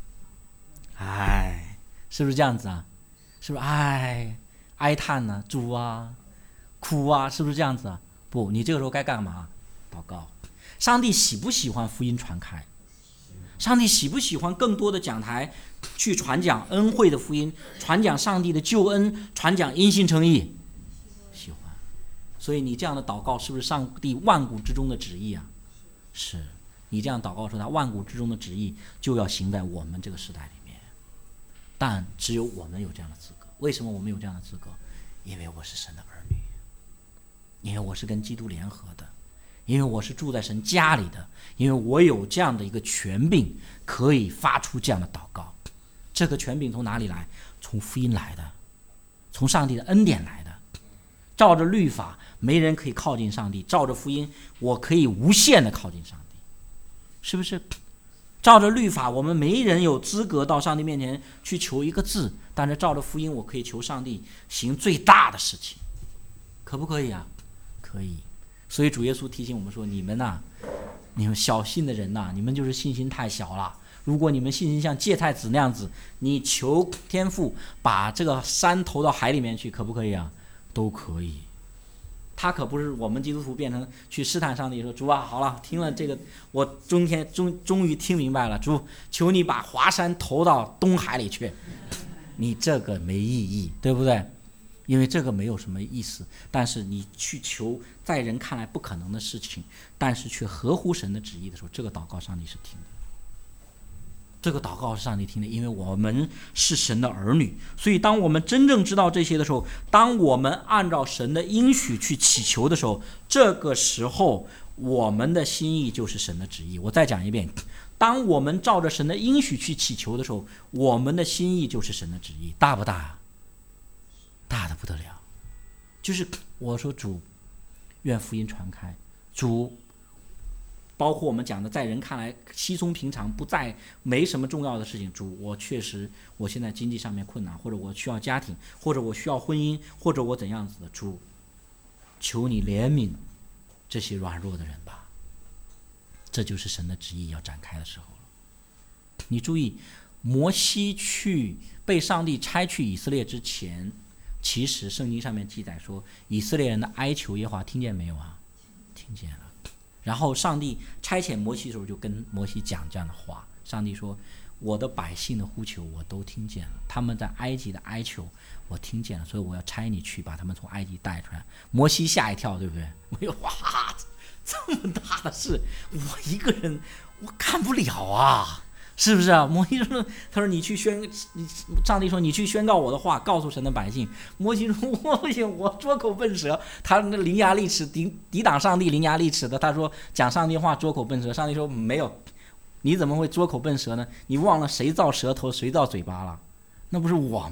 [SPEAKER 3] 是不是这样子啊？是不是哀叹呢？主啊，哭啊，是不是这样子啊？不，你这个时候该干嘛？祷告。上帝喜不喜欢福音传开？上帝喜不喜欢更多的讲台去传讲恩惠的福音，传讲上帝的救恩，传讲因信称义？喜欢。所以你这样的祷告是不是上帝万古之中的旨意啊？是。你这样祷告说他万古之中的旨意就要行在我们这个时代里面，但只有我们有这样的资格。为什么我们有这样的资格？因为我是神的儿女，因为我是跟基督联合的，因为我是住在神家里的，因为我有这样的一个权柄可以发出这样的祷告。这个权柄从哪里来？从福音来的，从上帝的恩典来的。照着律法没人可以靠近上帝，照着福音我可以无限的靠近上帝，是不是？照着律法我们没人有资格到上帝面前去求一个字，但是照着福音我可以求上帝行最大的事情，可不可以啊？可以。所以主耶稣提醒我们说，你们小信的人你们就是信心太小了。如果你们信心像芥菜籽那样子，你求天父把这个山投到海里面去，可不可以啊？都可以。他可不是我们基督徒变成去试探上帝说，主啊，好了，听了这个，我终于听明白了，主，求你把华山投到东海里去。你这个没意义，对不对？因为这个没有什么意思。但是你去求在人看来不可能的事情，但是却合乎神的旨意的时候，这个祷告上帝是听的。这个祷告是上帝听的，因为我们是神的儿女。所以当我们真正知道这些的时候，当我们按照神的应许去祈求的时候，这个时候我们的心意就是神的旨意。我再讲一遍，当我们照着神的应许去祈求的时候，我们的心意就是神的旨意。大不大？大的不得了。就是我说，主，愿福音传开。主，包括我们讲的在人看来稀松平常，不再没什么重要的事情，主，我确实我现在经济上面困难，或者我需要家庭，或者我需要婚姻，或者我怎样子的，主，求你怜悯这些软弱的人吧。这就是神的旨意要展开的时候了。你注意，摩西去被上帝差去以色列之前，其实圣经上面记载说，以色列人的哀求耶和华听见没有啊？听见了。然后上帝差遣摩西的时候，就跟摩西讲这样的话。上帝说，我的百姓的呼求我都听见了，他们在埃及的哀求我听见了，所以我要差你去把他们从埃及带出来。摩西吓一跳，对不对？我说，哇，这么大的事，我一个人我干不了啊，是不是啊？摩西说，他说上帝说你去宣告我的话，告诉神的百姓。摩西说，我不行，我拙口笨舌。他那伶牙俐齿，抵挡上帝伶牙俐齿的。他说讲上帝话拙口笨舌。上帝说没有，你怎么会拙口笨舌呢？你忘了谁造舌头谁造嘴巴了？那不是我吗？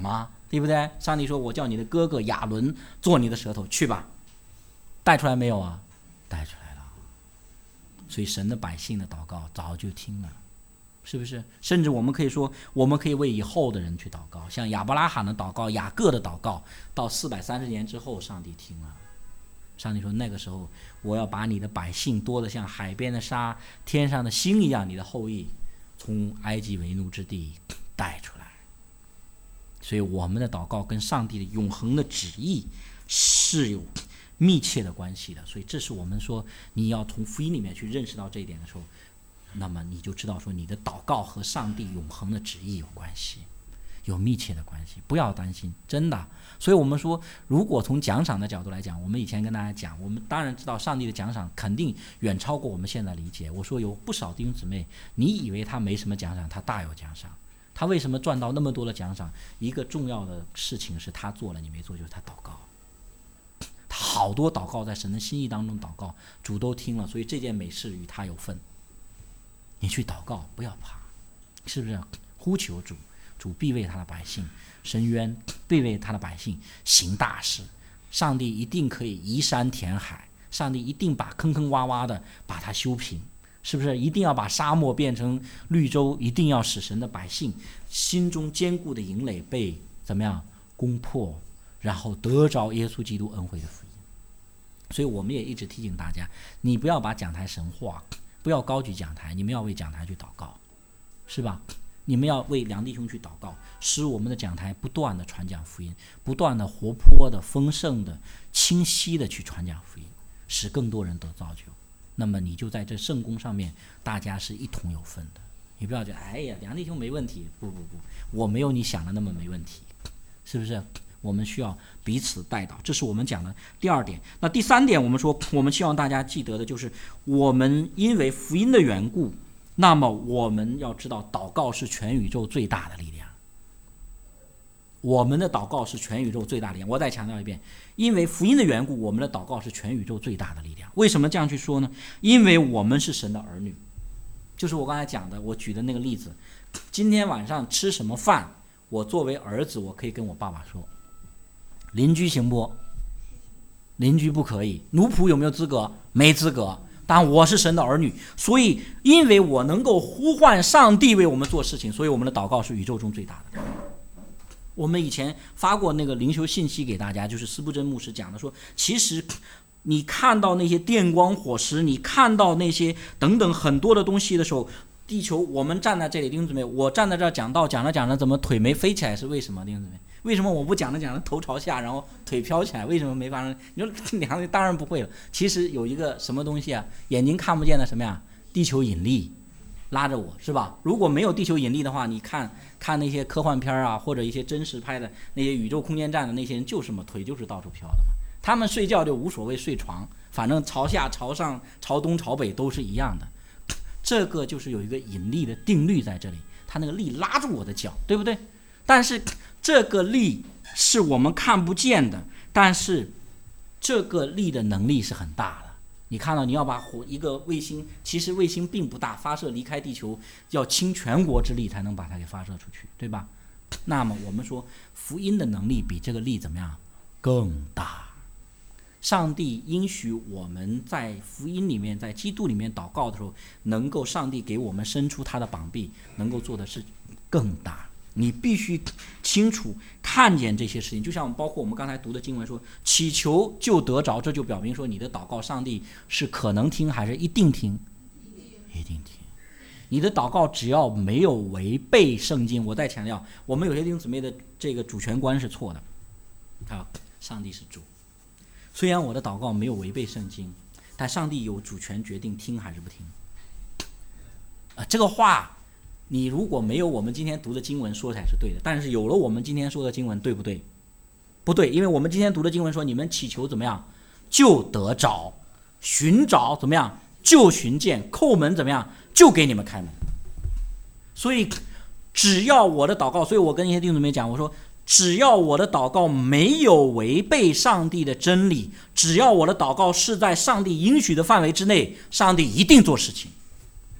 [SPEAKER 3] 对不对？上帝说我叫你的哥哥亚伦做你的舌头，去吧。带出来没有啊？带出来了。所以神的百姓的祷告早就听了，是不是？甚至我们可以说，我们可以为以后的人去祷告，像亚伯拉罕的祷告、雅各的祷告，到430年之后上帝听了。上帝说那个时候我要把你的百姓多得像海边的沙、天上的星一样，你的后裔从埃及为奴之地带出来。所以我们的祷告跟上帝的永恒的旨意是有密切的关系的。所以这是我们说你要从福音里面去认识到这一点的时候，那么你就知道说你的祷告和上帝永恒的旨意有关系，有密切的关系，不要担心，真的。所以我们说，如果从奖赏的角度来讲，我们以前跟大家讲，我们当然知道上帝的奖赏肯定远超过我们现在理解。我说有不少弟兄姊妹，你以为他没什么奖赏，他大有奖赏。他为什么赚到那么多的奖赏？一个重要的事情是他做了你没做，就是他祷告。他好多祷告在神的心意当中祷告，主都听了，所以这件美事与他有份。你去祷告，不要怕，是不是？呼求主，主必为他的百姓伸冤，必为他的百姓行大事。上帝一定可以移山填海，上帝一定把坑坑洼洼的把它修平，是不是？一定要把沙漠变成绿洲，一定要使神的百姓心中坚固的营垒被怎么样攻破，然后得着耶稣基督恩惠的福音。所以我们也一直提醒大家，你不要把讲台神化，不要高举讲台，你们要为讲台去祷告，是吧？你们要为梁弟兄去祷告，使我们的讲台不断的传讲福音，不断的活泼的、丰盛的、清晰的去传讲福音，使更多人得造就。那么你就在这圣工上面，大家是一同有份的。你不要觉得哎呀，梁弟兄没问题，不，我没有你想的那么没问题，是不是？我们需要彼此代祷，这是我们讲的第二点。那第三点，我们说我们希望大家记得的就是，我们因为福音的缘故，那么我们要知道，祷告是全宇宙最大的力量。我们的祷告是全宇宙最大的力量。我再强调一遍，因为福音的缘故，我们的祷告是全宇宙最大的力量。为什么这样去说呢？因为我们是神的儿女，就是我刚才讲的，我举的那个例子。今天晚上吃什么饭，我作为儿子，我可以跟我爸爸说。邻居行不？邻居不可以。奴仆有没有资格？没资格。但我是神的儿女，所以因为我能够呼唤上帝为我们做事情，所以我们的祷告是宇宙中最大的。我们以前发过那个灵修信息给大家，就是司布真牧师讲的，说其实你看到那些电光火石，你看到那些等等很多的东西的时候，地球我们站在这里，弟兄姊妹，我站在这儿讲道，讲着怎么腿没飞起来？是为什么？弟兄姊妹，为什么我不讲着头朝下，然后腿飘起来？为什么没发生？你说两个当然不会了。其实有一个什么东西啊，眼睛看不见的什么呀？地球引力拉着我，是吧？如果没有地球引力的话，你看那些科幻片啊，或者一些真实拍的那些宇宙空间站的那些人，就什么腿就是到处飘的嘛。他们睡觉就无所谓睡床，反正朝下、朝上、朝东、朝北都是一样的。这个就是有一个引力的定律在这里，它那个力拉住我的脚，对不对？但是这个力是我们看不见的，但是这个力的能力是很大的。你看到你要把一个卫星，其实卫星并不大，发射离开地球要倾全国之力才能把它给发射出去，对吧？那么我们说福音的能力比这个力怎么样更大。上帝应许我们在福音里面，在基督里面祷告的时候，能够上帝给我们伸出他的膀臂，能够做的是更大。你必须清楚看见这些事情，就像包括我们刚才读的经文说，祈求就得着，这就表明说你的祷告上帝是可能听还是一定听？一定听。你的祷告只要没有违背圣经，我再强调，我们有些弟兄姊妹的这个主权观是错的啊，上帝是主。虽然我的祷告没有违背圣经，但上帝有主权决定听还是不听。这个话你如果没有我们今天读的经文说才是对的，但是有了我们今天说的经文，对不对？不对，因为我们今天读的经文说，你们祈求怎么样就得着，寻找怎么样就寻见，叩门怎么样就给你们开门。所以只要我的祷告，所以我跟一些弟兄姊妹讲，我说只要我的祷告没有违背上帝的真理，只要我的祷告是在上帝应许的范围之内，上帝一定做事情。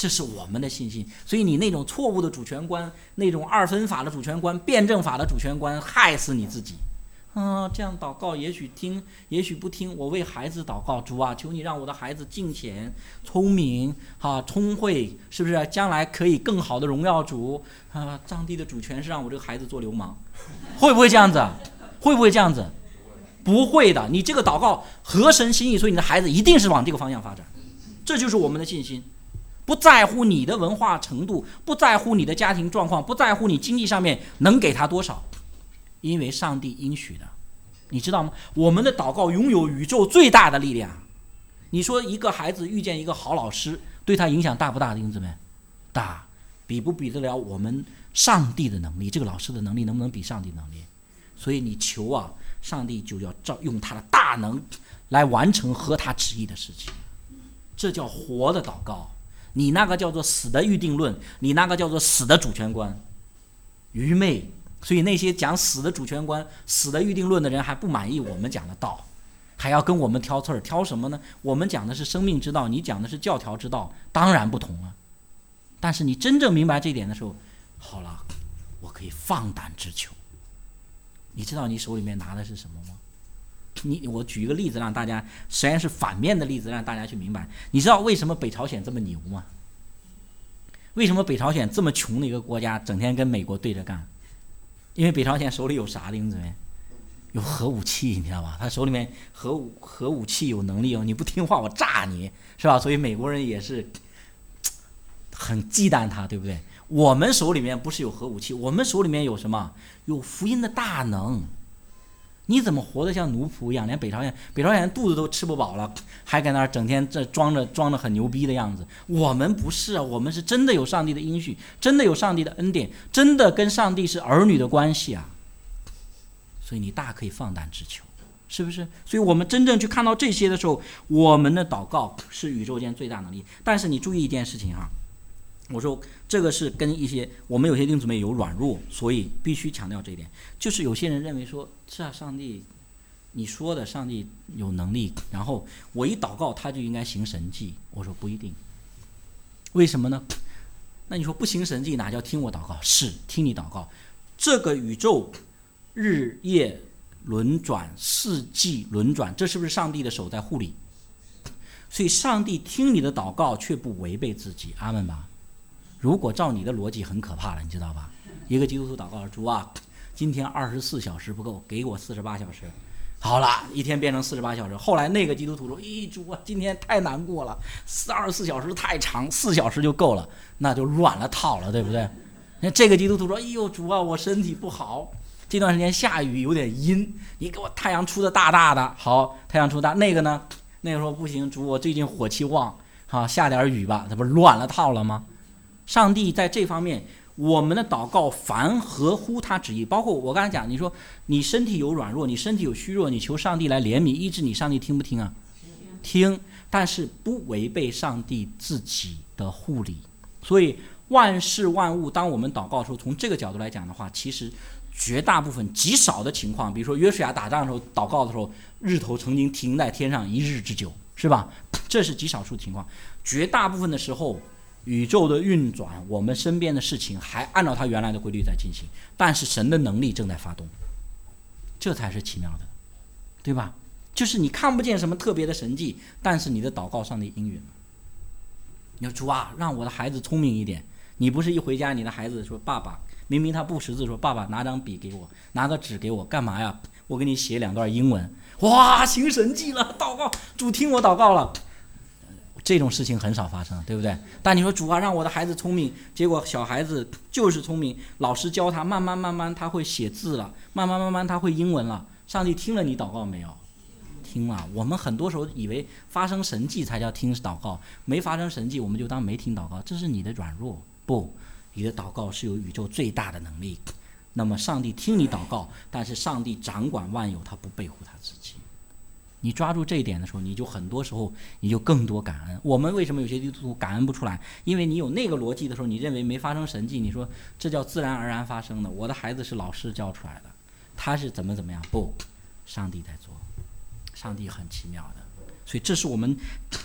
[SPEAKER 3] 这是我们的信心。所以你那种错误的主权观，那种二分法的主权观，辩证法的主权观，害死你自己。这样祷告也许听也许不听，我为孩子祷告，主啊，求你让我的孩子敬虔聪明聪慧，是不是将来可以更好的荣耀主上帝的主权是让我这个孩子做流氓，会不会这样子？会不会这样子？不会的，你这个祷告合神心意，所以你的孩子一定是往这个方向发展。这就是我们的信心，不在乎你的文化程度，不在乎你的家庭状况，不在乎你经济上面能给他多少，因为上帝应许的，你知道吗？我们的祷告拥有宇宙最大的力量。你说一个孩子遇见一个好老师，对他影响大不大？弟兄姊妹，大。比不比得了我们上帝的能力？这个老师的能力能不能比上帝的能力？所以你求啊，上帝就要用他的大能来完成合他旨意的事情。这叫活的祷告。你那个叫做死的预定论，你那个叫做死的主权观，愚昧。所以那些讲死的主权观、死的预定论的人还不满意我们讲的道，还要跟我们挑刺儿。挑什么呢？我们讲的是生命之道，你讲的是教条之道，当然不同了。但是你真正明白这一点的时候，好了，我可以放胆之求。你知道你手里面拿的是什么吗？我举一个例子让大家，虽然是反面的例子让大家去明白。你知道为什么北朝鲜这么牛吗？为什么北朝鲜这么穷的一个国家整天跟美国对着干？因为北朝鲜手里有啥的，有核武器，你知道吧？他手里面核武器有能力你不听话我炸你，是吧？所以美国人也是很忌惮他，对不对？我们手里面不是有核武器，我们手里面有什么？有福音的大能。你怎么活得像奴仆一样？连北朝鲜肚子都吃不饱了，还在那儿整天这装着很牛逼的样子。我们不是啊，我们是真的有上帝的应许，真的有上帝的恩典，真的跟上帝是儿女的关系啊。所以你大可以放胆之求，是不是？所以我们真正去看到这些的时候，我们的祷告是宇宙间最大能力。但是你注意一件事情我说这个是跟一些我们有些弟兄姊妹有软弱，所以必须强调这一点。就是有些人认为说，是啊，上帝你说的上帝有能力，然后我一祷告他就应该行神迹。我说不一定。为什么呢？那你说不行神迹哪叫听我祷告？是听你祷告。这个宇宙日夜轮转，四季轮转，这是不是上帝的手在护理？所以上帝听你的祷告却不违背自己，阿们吧。如果照你的逻辑很可怕了，你知道吧？一个基督徒祷告，主啊，今天24小时不够，给我48小时。好了，一天变成48小时。后来那个基督徒说，主啊，今天太难过了，24小时太长，4小时就够了，那就乱了套了，对不对？那这个基督徒说，主啊，我身体不好，这段时间下雨有点阴，你给我太阳出的大大的。好，太阳出大，那个呢？那个说不行，主，我最近火气旺，下点雨吧，这不乱了套了吗？上帝在这方面，我们的祷告凡合乎他旨意，包括我刚才讲，你说你身体有软弱，你身体有虚弱，你求上帝来怜悯医治你，上帝听不听啊？听，但是不违背上帝自己的护理。所以万事万物，当我们祷告的时候，从这个角度来讲的话，其实绝大部分极少的情况，比如说约书亚打仗的时候祷告的时候，日头曾经停在天上1日之久，是吧？这是极少数情况。绝大部分的时候，宇宙的运转，我们身边的事情还按照它原来的规律在进行，但是神的能力正在发动，这才是奇妙的，对吧？就是你看不见什么特别的神迹，但是你的祷告上帝应允了。你说主啊，让我的孩子聪明一点。你不是一回家，你的孩子说爸爸，明明他不识字，说爸爸拿张笔给我，拿个纸给我，干嘛呀？我给你写2段英文。哇，行神迹了，祷告，主听我祷告了。这种事情很少发生，对不对？但你说主啊，让我的孩子聪明，结果小孩子就是聪明，老师教他，慢慢他会写字了，慢慢他会英文了。上帝听了你祷告没有？听了。我们很多时候以为发生神迹才叫听祷告，没发生神迹我们就当没听祷告，这是你的软弱。不，你的祷告是有宇宙最大的能力。那么上帝听你祷告，但是上帝掌管万有，他不背乎他自己。你抓住这一点的时候，你就很多时候你就更多感恩。我们为什么有些基督徒感恩不出来？因为你有那个逻辑的时候，你认为没发生神迹，你说这叫自然而然发生的。我的孩子是老师教出来的，他是怎么样？不，上帝在做，上帝很奇妙的。所以这是我们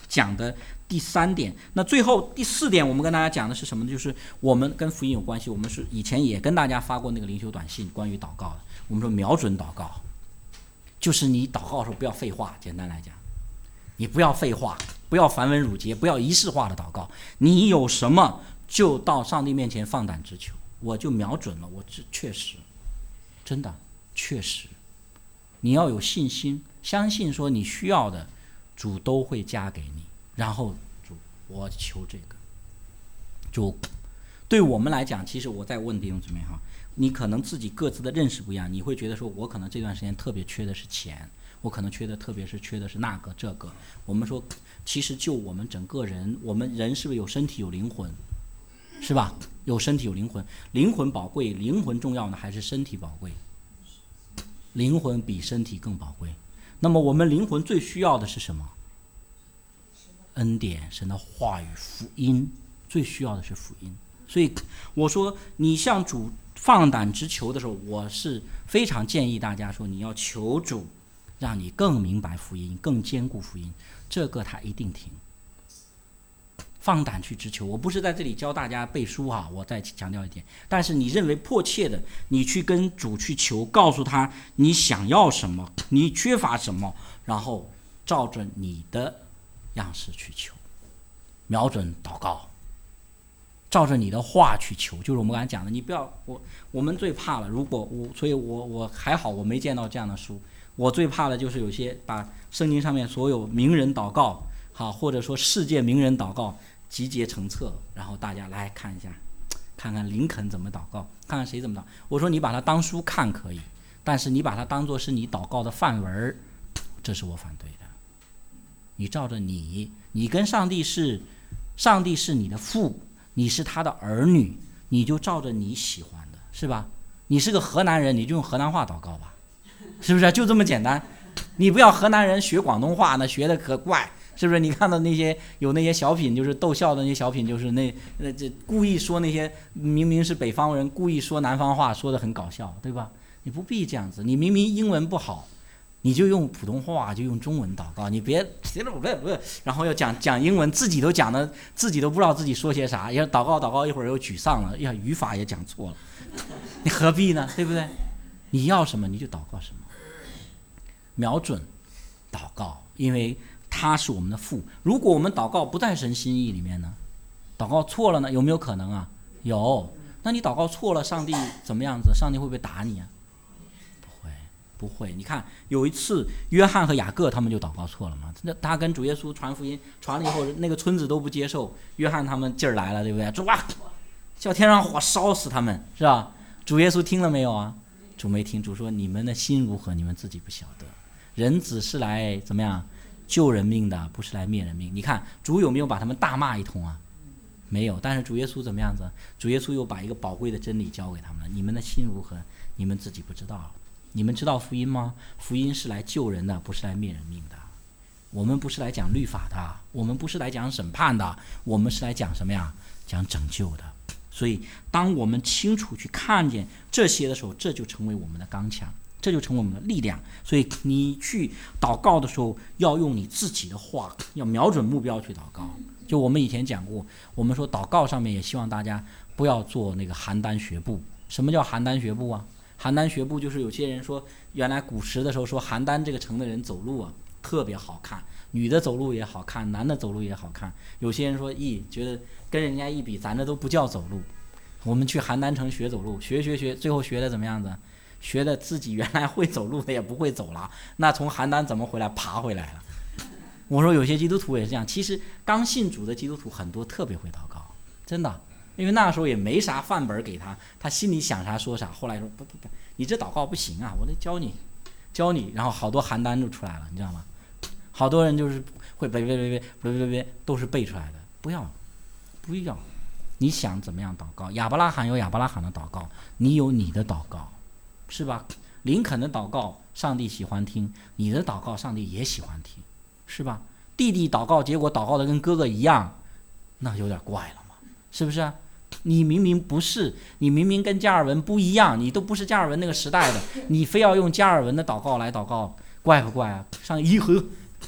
[SPEAKER 3] 讲的第3点。那最后第4点，我们跟大家讲的是什么呢？就是我们跟福音有关系。我们是以前也跟大家发过那个灵修短信，关于祷告的。我们说瞄准祷告，就是你祷告的时候不要废话。简单来讲，你不要废话，不要繁文缛节，不要仪式化的祷告。你有什么就到上帝面前放胆直求。我就瞄准了，我确实，真的确实，你要有信心，相信说你需要的，主都会加给你。然后主，我求这个。主，对我们来讲，其实我在问弟兄姊妹哈，你可能自己各自的认识不一样，你会觉得说我可能这段时间特别缺的是钱，我可能缺的是那个这个。我们说，其实就我们整个人，我们人是不是有身体有灵魂？是吧？有身体有灵魂，灵魂宝贵，灵魂重要呢还是身体宝贵？灵魂比身体更宝贵。那么我们灵魂最需要的是什么？恩典，神的话语，福音，最需要的是福音。所以我说，你向主放胆直求的时候，我是非常建议大家说，你要求主，让你更明白福音，更坚固福音，这个他一定听。放胆去直求，我不是在这里教大家背书哈，我再强调一点。但是你认为迫切的，你去跟主去求，告诉他你想要什么，你缺乏什么，然后照着你的样式去求，瞄准祷告，照着你的话去求。就是我们刚才讲的，你不要我们最怕了，所以我还好，我没见到这样的书。我最怕的就是有些把圣经上面所有名人祷告，好，或者说世界名人祷告集结成册，然后大家来看一下，看看林肯怎么祷告，看看谁怎么祷。我说你把它当书看可以，但是你把它当作是你祷告的范文，这是我反对的。你照着你跟上帝是你的父，你是他的儿女，你就照着你喜欢的，是吧？你是个河南人，你就用河南话祷告吧，是不是？就这么简单。你不要河南人学广东话，那学的可怪。是不是？你看到那些有那些小品，就是逗笑的那些小品，就是这故意说那些明明是北方人，故意说南方话，说的很搞笑，对吧？你不必这样子。你明明英文不好，你就用普通话，就用中文祷告，你别然后要讲英文，自己都不知道自己说些啥，要祷告一会儿又沮丧了，呀，语法也讲错了，你何必呢？对不对？你要什么你就祷告什么，瞄准祷告，因为他是我们的父。如果我们祷告不在神心意里面呢？祷告错了呢？有没有可能啊？有。那你祷告错了，上帝怎么样子？上帝会不会打你啊？不会。你看有一次约翰和雅各他们就祷告错了嘛，他跟主耶稣传福音，传了以后那个村子都不接受，约翰他们劲儿来了，对不对？主啊，叫天上火烧死他们，是吧？主耶稣听了没有啊？主没听。主说你们的心如何，你们自己不晓得。人子是来怎么样？救人命的，不是来灭人命。你看主有没有把他们大骂一通啊？没有。但是主耶稣怎么样子？主耶稣又把一个宝贵的真理交给他们了。你们的心如何，你们自己不知道。你们知道福音吗？福音是来救人的，不是来灭人命的。我们不是来讲律法的，我们不是来讲审判的，我们是来讲什么呀？讲拯救的。所以当我们清楚去看见这些的时候，这就成为我们的刚强，这就成为我们的力量。所以你去祷告的时候，要用你自己的话，要瞄准目标去祷告。就我们以前讲过，我们说祷告上面也希望大家不要做那个邯郸学步。什么叫邯郸学步啊？邯郸学步就是有些人说，原来古时的时候说邯郸这个城的人走路啊特别好看，女的走路也好看，男的走路也好看。有些人说觉得跟人家一比，咱这都不叫走路。我们去邯郸城学走路，学，最后学的怎么样子？学的自己原来会走路的也不会走了，那从邯郸怎么回来？爬回来了。我说有些基督徒也是这样，其实刚信主的基督徒很多特别会祷告，真的，因为那时候也没啥范本给他，他心里想啥说啥。后来说不，你这祷告不行啊，我得教你，然后好多邯郸就出来了，你知道吗？好多人就是会别都是背出来的。不要，你想怎么样祷告？亚伯拉罕有亚伯拉罕的祷告，你有你的祷告，是吧？林肯的祷告上帝喜欢听，你的祷告上帝也喜欢听，是吧？弟弟祷告结果祷告的跟哥哥一样，那有点怪了嘛，是不是啊？你明明跟加尔文不一样，你都不是加尔文那个时代的，你非要用加尔文的祷告来祷告，怪不怪啊？上一和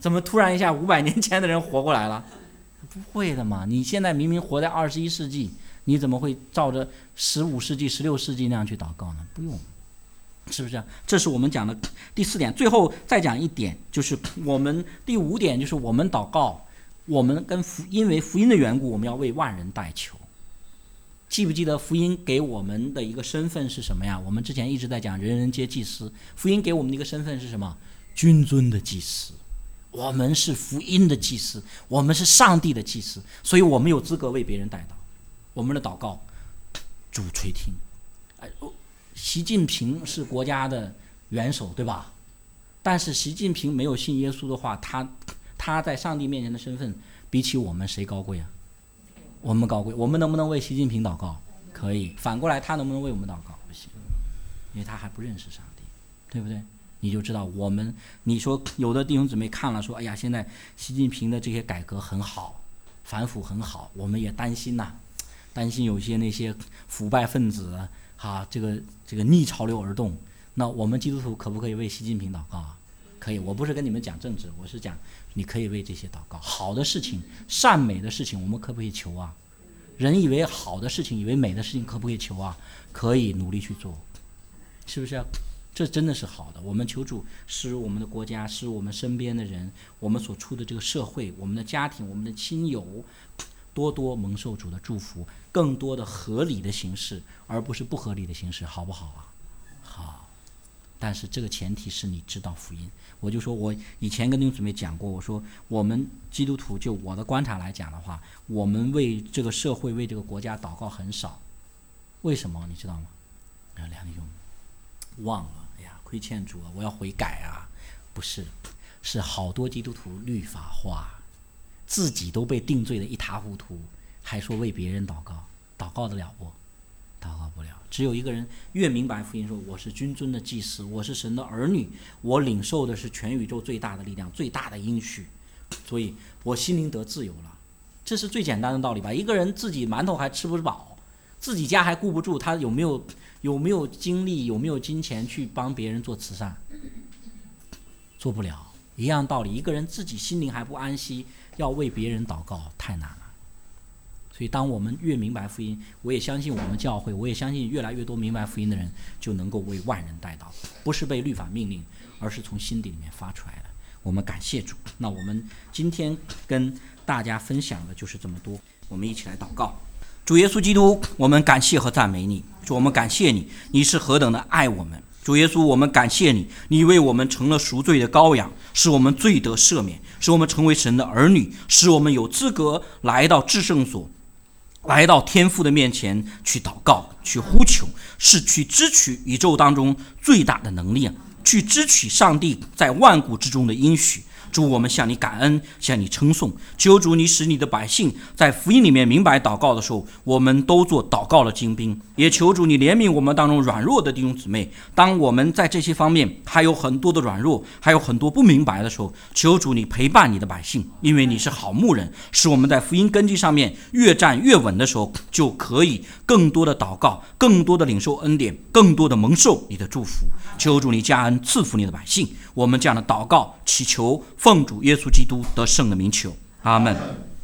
[SPEAKER 3] 怎么突然一下500年前的人活过来了？不会的嘛！你现在明明活在21世纪，你怎么会照着15世纪、16世纪那样去祷告呢？不用，是不是？这是我们讲的第4点。最后再讲一点，就是我们第5点，就是我们祷告，我们因为福音的缘故，我们要为万人代求。记不记得福音给我们的一个身份是什么呀？我们之前一直在讲人人皆祭司，福音给我们的一个身份是什么？君尊的祭司。我们是福音的祭司，我们是上帝的祭司，所以我们有资格为别人代祷。我们的祷告主垂听。习近平是国家的元首，对吧？但是习近平没有信耶稣的话，他在上帝面前的身份比起我们谁高贵啊？我们高贵。我们能不能为习近平祷告？可以。反过来他能不能为我们祷告？不行，因为他还不认识上帝，对不对？你就知道你说有的弟兄姊妹看了说，哎呀，现在习近平的这些改革很好，反腐很好，我们也担心担心有些那些腐败分子这个逆潮流而动。那我们基督徒可不可以为习近平祷告啊？可以。我不是跟你们讲政治，我是讲你可以为这些祷告。好的事情、善美的事情，我们可不可以求啊？人以为好的事情、以为美的事情，可不可以求啊？可以，努力去做，是不是？这真的是好的。我们求主使我们的国家，使我们身边的人，我们所处的这个社会，我们的家庭，我们的亲友，多多蒙受主的祝福，更多的合理的形式，而不是不合理的形式，好不好啊？好。但是这个前提是你知道福音。我就说我以前跟弟兄姊妹讲过，我说我们基督徒，就我的观察来讲的话，我们为这个社会、为这个国家祷告很少。为什么你知道吗？梁弟兄忘了，哎呀，亏欠主啊，我要悔改啊！不是，是好多基督徒律法化，自己都被定罪的一塌糊涂，还说为别人祷告，祷告得了不？祷告不了。只有一个人越明白福音，说我是君尊的祭司，我是神的儿女，我领受的是全宇宙最大的力量、最大的应许，所以我心灵得自由了。这是最简单的道理吧？一个人自己馒头还吃不饱，自己家还顾不住，他有没有精力，有没有金钱去帮别人做慈善？做不了。一样道理，一个人自己心灵还不安息，要为别人祷告太难了。所以当我们越明白福音，我也相信我们教会，我也相信越来越多明白福音的人就能够为万人代祷，不是被律法命令，而是从心底里面发出来的。我们感谢主。那我们今天跟大家分享的就是这么多，我们一起来祷告。主耶稣基督，我们感谢和赞美你。主，我们感谢你，你是何等的爱我们。主耶稣，我们感谢你，你为我们成了赎罪的羔羊，使我们罪得赦免，使我们成为神的儿女，使我们有资格来到至圣所，来到天父的面前去祷告，去呼求，是去支取宇宙当中最大的能力，去支取上帝在万古之中的应许。主，我们向你感恩，向你称颂。求主你使你的百姓在福音里面明白祷告的时候，我们都做祷告的精兵。也求主你怜悯我们当中软弱的弟兄姊妹，当我们在这些方面还有很多的软弱，还有很多不明白的时候，求主你陪伴你的百姓，因为你是好牧人，使我们在福音根基上面越站越稳的时候，就可以更多的祷告，更多的领受恩典，更多的蒙受你的祝福。求主你加恩赐福你的百姓。我们这样的祷告祈求，奉主耶稣基督得胜的名求，阿们。